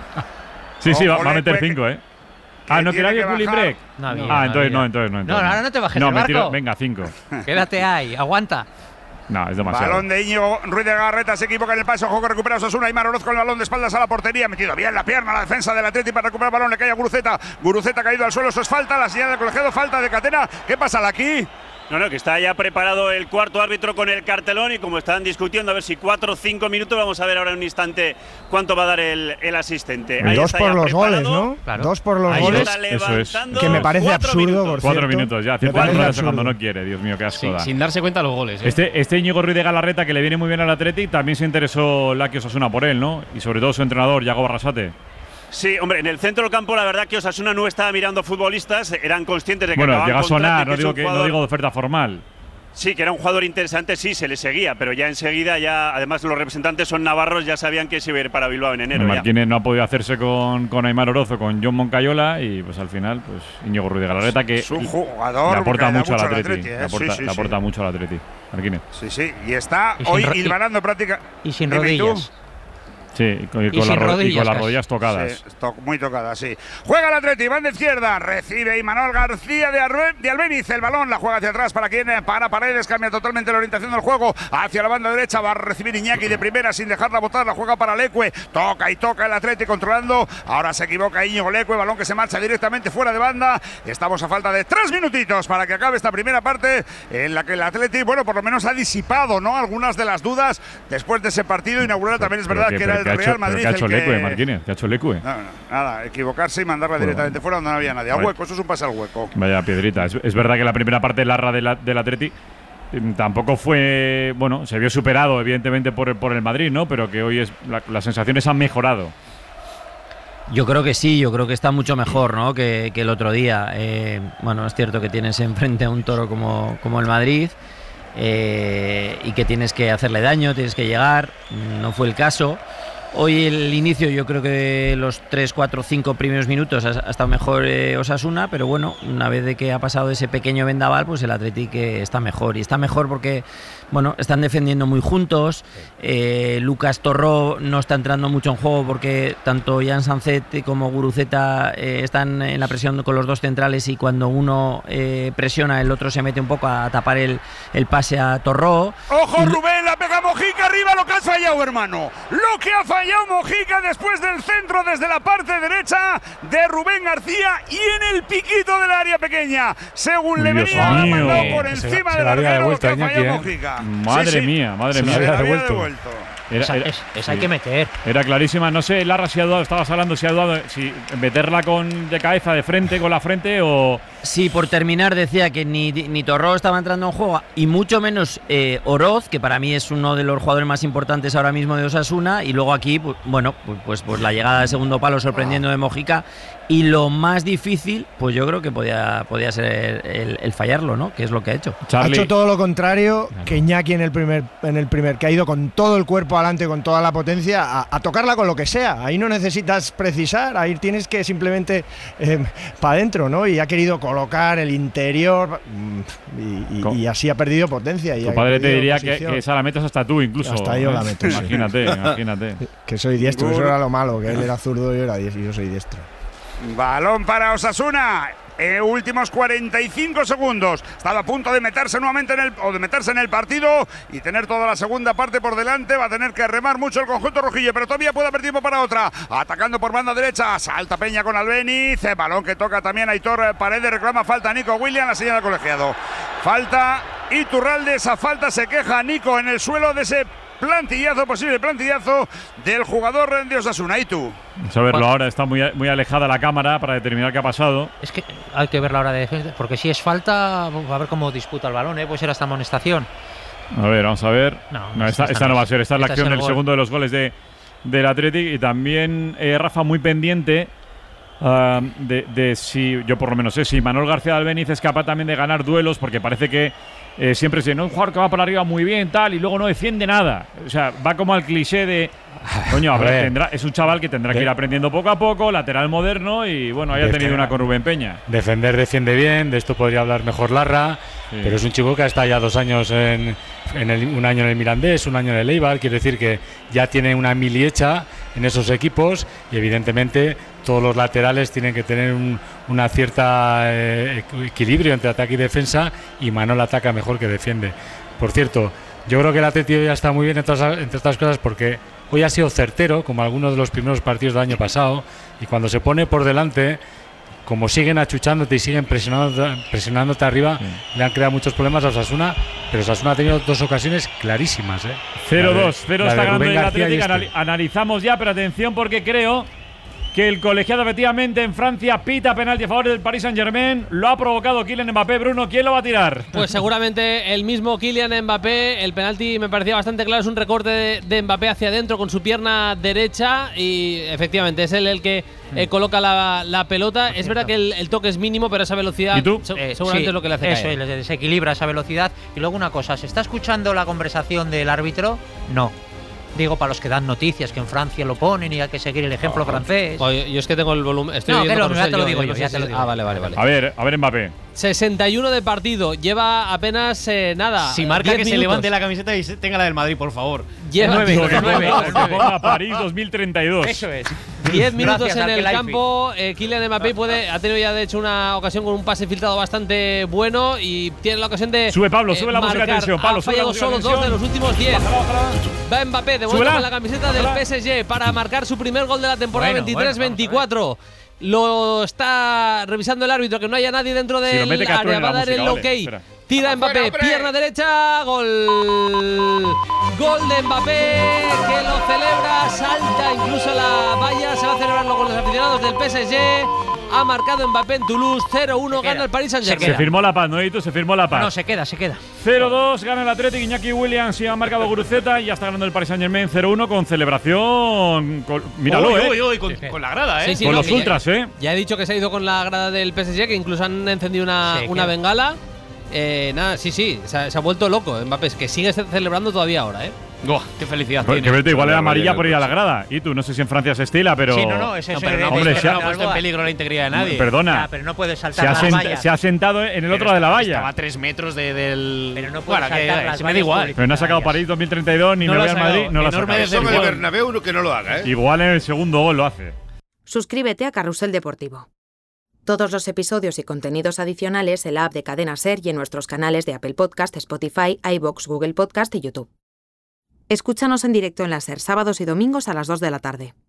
Speaker 4: Sí, va a meter 5, ¿eh? ¿No que había cooling break?
Speaker 18: No había.
Speaker 4: Entonces no.
Speaker 18: No, ahora no te bajes el barco.
Speaker 4: Venga, 5.
Speaker 18: Quédate ahí, aguanta.
Speaker 4: No, es demasiado.
Speaker 2: Balón de Íñigo Ruiz de Garreta, se equivoca en el paso, ojo que recupera Osasuna, Aimar Oroz con el balón de espaldas a la portería, metido bien la pierna, la defensa del Atleti para recuperar el balón, le cae a Guruceta, Guruceta caído al suelo, eso es falta, la señal del colegiado, falta de Catena, ¿qué pasa aquí?
Speaker 3: No, que está ya preparado el cuarto árbitro con el cartelón y como están discutiendo a ver si 4 o 5 minutos, vamos a ver ahora en un instante cuánto va a dar el asistente.
Speaker 11: Ahí 2 por los goles, ¿no? Claro. 2 por los goles.
Speaker 4: Eso es.
Speaker 11: Que me parece absurdo, por
Speaker 4: 4 minutos ya, 100 cuando no quiere, Dios mío, qué asco da.
Speaker 5: Sin darse cuenta los goles.
Speaker 4: Este Íñigo Ruiz de Galarreta, que le viene muy bien al Atleti, también se interesó Laki Osasuna por él, ¿no? Y sobre todo su entrenador, Yago Barrasate.
Speaker 3: Sí, hombre, en el centro del campo la verdad que Osasuna no estaba mirando futbolistas, eran conscientes de que
Speaker 4: llega a sonar, no digo de oferta formal.
Speaker 3: Sí, que era un jugador interesante, sí, se le seguía, pero ya enseguida, además los representantes son navarros, ya sabían que se iba a ir para Bilbao en enero.
Speaker 4: Marquínez no ha podido hacerse con Aimar Orozo, con John Moncayola y pues al final, pues Íñigo Ruiz de Galarreta, que
Speaker 2: es un jugador
Speaker 4: le aporta mucho al
Speaker 2: Atleti.
Speaker 4: Le aporta mucho al Atleti, Marquínez.
Speaker 2: Sí, y está hoy hilvanando práctica.
Speaker 18: Y sin rodillas.
Speaker 4: Sí, con las rodillas tocadas.
Speaker 2: Sí, muy tocadas, sí. Juega el Atleti, banda izquierda, recibe Imanol García de Albeniz, el balón, la juega hacia atrás para quien, para Paredes, cambia totalmente la orientación del juego, hacia la banda derecha, va a recibir Iñaki de primera sin dejarla botar, la juega para Leque, toca y toca el Atleti controlando, ahora se equivoca Íñigo Leque, balón que se marcha directamente fuera de banda, estamos a falta de 3 minutitos para que acabe esta primera parte en la que el Atleti, bueno, por lo menos ha disipado, ¿no?, algunas de las dudas después de ese partido inaugural. También es verdad que era el Real Madrid.
Speaker 4: ¿Qué ha hecho Leque, Martínez? ¿Qué ha hecho Leque?
Speaker 2: Nada, equivocarse y mandarla directamente fuera donde no había nadie. A hueco, eso es un pase al hueco.
Speaker 4: Vaya piedrita. Es verdad que la primera parte larga del Atleti tampoco fue, bueno, se vio superado evidentemente por el Madrid, ¿no? Pero que hoy las sensaciones han mejorado.
Speaker 10: Yo creo que sí, yo creo que está mucho mejor, ¿no?, que el otro día. Bueno, es cierto que tienes enfrente a un toro como el Madrid y que tienes que hacerle daño, tienes que llegar. No fue el caso. Hoy el inicio, yo creo que los 3, 4, 5 primeros minutos ha estado mejor Osasuna, pero bueno, una vez de que ha pasado ese pequeño vendaval, pues el Athletic está mejor. Y está mejor porque, bueno, están defendiendo muy juntos. Lucas Torró no está entrando mucho en juego porque tanto Jan Sanzet como Guruceta están en la presión con los dos centrales, y cuando uno presiona, el otro se mete un poco a tapar el pase a Torró.
Speaker 2: ¡Ojo, Rubén! La pega Mojica arriba, lo que has fallado, hermano. Lo que ha fallado Mojica después del centro desde la parte derecha de Rubén García y en el piquito del área pequeña. Según le venía, la mandó por encima del larguero, lo que ha fallado Mojica.
Speaker 4: Madre mía, madre mía.
Speaker 2: Se la había devuelto.
Speaker 18: Esa hay que meter.
Speaker 4: Era clarísima. No sé, Larra, si ha dudado, estabas hablando, si ha dudado, si meterla de cabeza, de frente, con la frente o…
Speaker 10: Sí, por terminar, decía que ni Torró estaba entrando en juego y mucho menos Oroz, que para mí es uno de los jugadores más importantes ahora mismo de Osasuna, y luego aquí, pues la llegada del segundo palo sorprendiendo de Mojica. Y lo más difícil, pues yo creo que podía ser el fallarlo, ¿no? Que es lo que ha hecho.
Speaker 11: Ha hecho todo lo contrario que Iñaki en el primer, que ha ido con todo el cuerpo adelante, con toda la potencia, a tocarla con lo que sea. Ahí no necesitas precisar, ahí tienes que simplemente para adentro, ¿no? Y ha querido colocar el interior y así ha perdido potencia.
Speaker 4: Tu padre te diría que esa la metes hasta tú, incluso.
Speaker 11: Hasta yo la meto.
Speaker 4: Imagínate.
Speaker 11: Que soy diestro, eso era lo malo, que él era zurdo y yo soy diestro.
Speaker 2: Balón para Osasuna. Últimos 45 segundos. Estaba a punto de meterse nuevamente en el partido y tener toda la segunda parte por delante. Va a tener que remar mucho el conjunto rojillo, pero todavía puede haber tiempo para otra. Atacando por banda derecha, salta Peña con Albeniz. Balón que toca también Aitor Paredes, reclama falta Nico Williams, la señal del colegiado. Falta Iturralde, esa falta se queja Nico en el suelo de ese posible plantillazo del jugador de Osasuna. ¿Y tú?
Speaker 4: Vamos a verlo ahora, está muy alejada la cámara para determinar qué ha pasado.
Speaker 18: Es que hay que ver la hora de defensa, porque si es falta, a ver cómo disputa el balón, puede ser hasta amonestación.
Speaker 4: A ver, vamos a ver. Esta no va a ser, esta es la acción del segundo de los goles del Athletic. Y también Rafa muy pendiente de si, yo por lo menos sé, si Manuel García de Albeniz es capaz también de ganar duelos, porque parece que siempre se un jugador que va para arriba muy bien, tal, y luego no defiende nada. O sea, va como al cliché de… Coño, es un chaval que tendrá que ir aprendiendo poco a poco, lateral moderno, y bueno, haya tenido una con Rubén Peña.
Speaker 9: Defiende bien, de esto podría hablar mejor Larra, pero es un chico que ha estado ya 2 años un año en el Mirandés, un año en el Eibar, quiere decir que ya tiene una mili hecha en esos equipos, y evidentemente todos los laterales tienen que tener una cierta equilibrio entre ataque y defensa, y Manol ataca mejor que defiende. Por cierto, yo creo que el Atleti ya está muy bien entre estas cosas, porque hoy ha sido certero, como algunos de los primeros partidos del año pasado, y cuando se pone por delante, como siguen achuchándote y siguen presionándote arriba, le han creado muchos problemas a Osasuna, pero Osasuna ha tenido 2 ocasiones clarísimas.
Speaker 4: 0-2 está ganando el Athletic. Analizamos ya, pero atención, porque creo que el colegiado efectivamente en Francia pita penalti a favor del Paris Saint-Germain. Lo ha provocado Kylian Mbappé. Bruno, ¿quién lo va a tirar?
Speaker 6: Pues seguramente el mismo Kylian Mbappé. El penalti me parecía bastante claro. Es un recorte de Mbappé hacia adentro con su pierna derecha y efectivamente es él el que coloca la pelota. Es verdad que el toque es mínimo, pero esa velocidad seguramente es lo que le hace
Speaker 18: eso,
Speaker 6: caer.
Speaker 18: Le desequilibra esa velocidad. Y luego una cosa, ¿se está escuchando la conversación del árbitro? No. Digo, para los que dan noticias, que en Francia lo ponen y hay que seguir el ejemplo francés.
Speaker 6: Yo es que tengo el volumen. Estoy
Speaker 18: ya te lo digo yo.
Speaker 6: Ah, vale.
Speaker 4: A ver, Mbappé.
Speaker 6: 61 de partido, lleva apenas nada.
Speaker 7: Si marca, que
Speaker 6: minutos.
Speaker 7: se levante la camiseta y tenga la del Madrid, por favor.
Speaker 6: Lleva
Speaker 4: 9. París 2032.
Speaker 18: Eso es.
Speaker 6: 10 minutos
Speaker 18: Gracias,
Speaker 6: en el
Speaker 18: Arkelaifi.
Speaker 6: campo. Kylian Mbappé ha tenido ya de hecho una ocasión con un pase filtrado bastante bueno y tiene la ocasión de
Speaker 4: Sube Pablo, sube la música de
Speaker 6: marcar.
Speaker 4: tensión. Pablo,
Speaker 6: Ha
Speaker 4: sube la
Speaker 6: fallado
Speaker 4: música de
Speaker 6: solo
Speaker 4: tensión.
Speaker 6: 2 de los últimos 10. Va Mbappé de momento
Speaker 4: Súbela.
Speaker 6: con la camiseta del PSG para marcar su primer gol de la temporada 23-24. Lo está revisando el árbitro, que no haya nadie dentro
Speaker 4: Si lo
Speaker 6: del
Speaker 4: mete Castro
Speaker 6: área.
Speaker 4: en
Speaker 6: Va
Speaker 4: la
Speaker 6: a dar el
Speaker 4: música,
Speaker 6: ok.
Speaker 4: vale, espera.
Speaker 6: Tira Mbappé, pierna derecha, gol. Gol de Mbappé, que lo celebra, salta incluso la valla, se va a celebrarlo con los aficionados del PSG. Ha marcado Mbappé en Toulouse, 0-1, gana el Paris Saint-Germain.
Speaker 4: Se firmó la paz, ¿no, Edito? Se firmó la paz.
Speaker 18: No, se queda.
Speaker 4: 0-2, gana el Atlético, Iñaki Williams y ha marcado Guruceta y ya está ganando el Paris Saint-Germain 0-1 con celebración. Míralo,
Speaker 7: con la grada,
Speaker 6: Sí, sí,
Speaker 4: con
Speaker 6: no,
Speaker 4: los
Speaker 6: que
Speaker 4: ultras,
Speaker 6: Ya he dicho que se ha ido con la grada del PSG, que incluso han encendido una bengala. Nada, sí, se ha vuelto loco Mbappé, que sigue celebrando todavía ahora,
Speaker 7: ¡Qué felicidad
Speaker 4: Que
Speaker 7: tiene!
Speaker 4: vete, igual era amarilla por ir a la grada. Y tú, no sé si en Francia se estila, pero.
Speaker 18: Sí, no, es eso.
Speaker 7: Pero no,
Speaker 4: hombre,
Speaker 7: no ha puesto en peligro la integridad de nadie.
Speaker 4: Perdona.
Speaker 18: Pero no puede saltar la valla.
Speaker 4: Se ha sentado en el otro lado de la valla.
Speaker 7: Estaba a 3 metros del.
Speaker 18: Pero no puede saltar las
Speaker 7: se me da igual.
Speaker 4: Pero no ha sacado París 2032 ni
Speaker 7: No
Speaker 4: me
Speaker 7: lo
Speaker 4: voy
Speaker 7: ha
Speaker 4: al Madrid.
Speaker 7: sacado.
Speaker 4: No lo ha
Speaker 7: Enorme
Speaker 4: sacado.
Speaker 8: Eso en el Bernabéu que no lo haga, ¿eh?
Speaker 4: Igual en el segundo gol lo hace.
Speaker 12: Suscríbete a Carrusel Deportivo. Todos los episodios y contenidos adicionales en la app de Cadena SER y en nuestros canales de Apple Podcast, Spotify, iVoox, Google Podcast y YouTube. Escúchanos en directo en la SER sábados y domingos a las 2 de la tarde.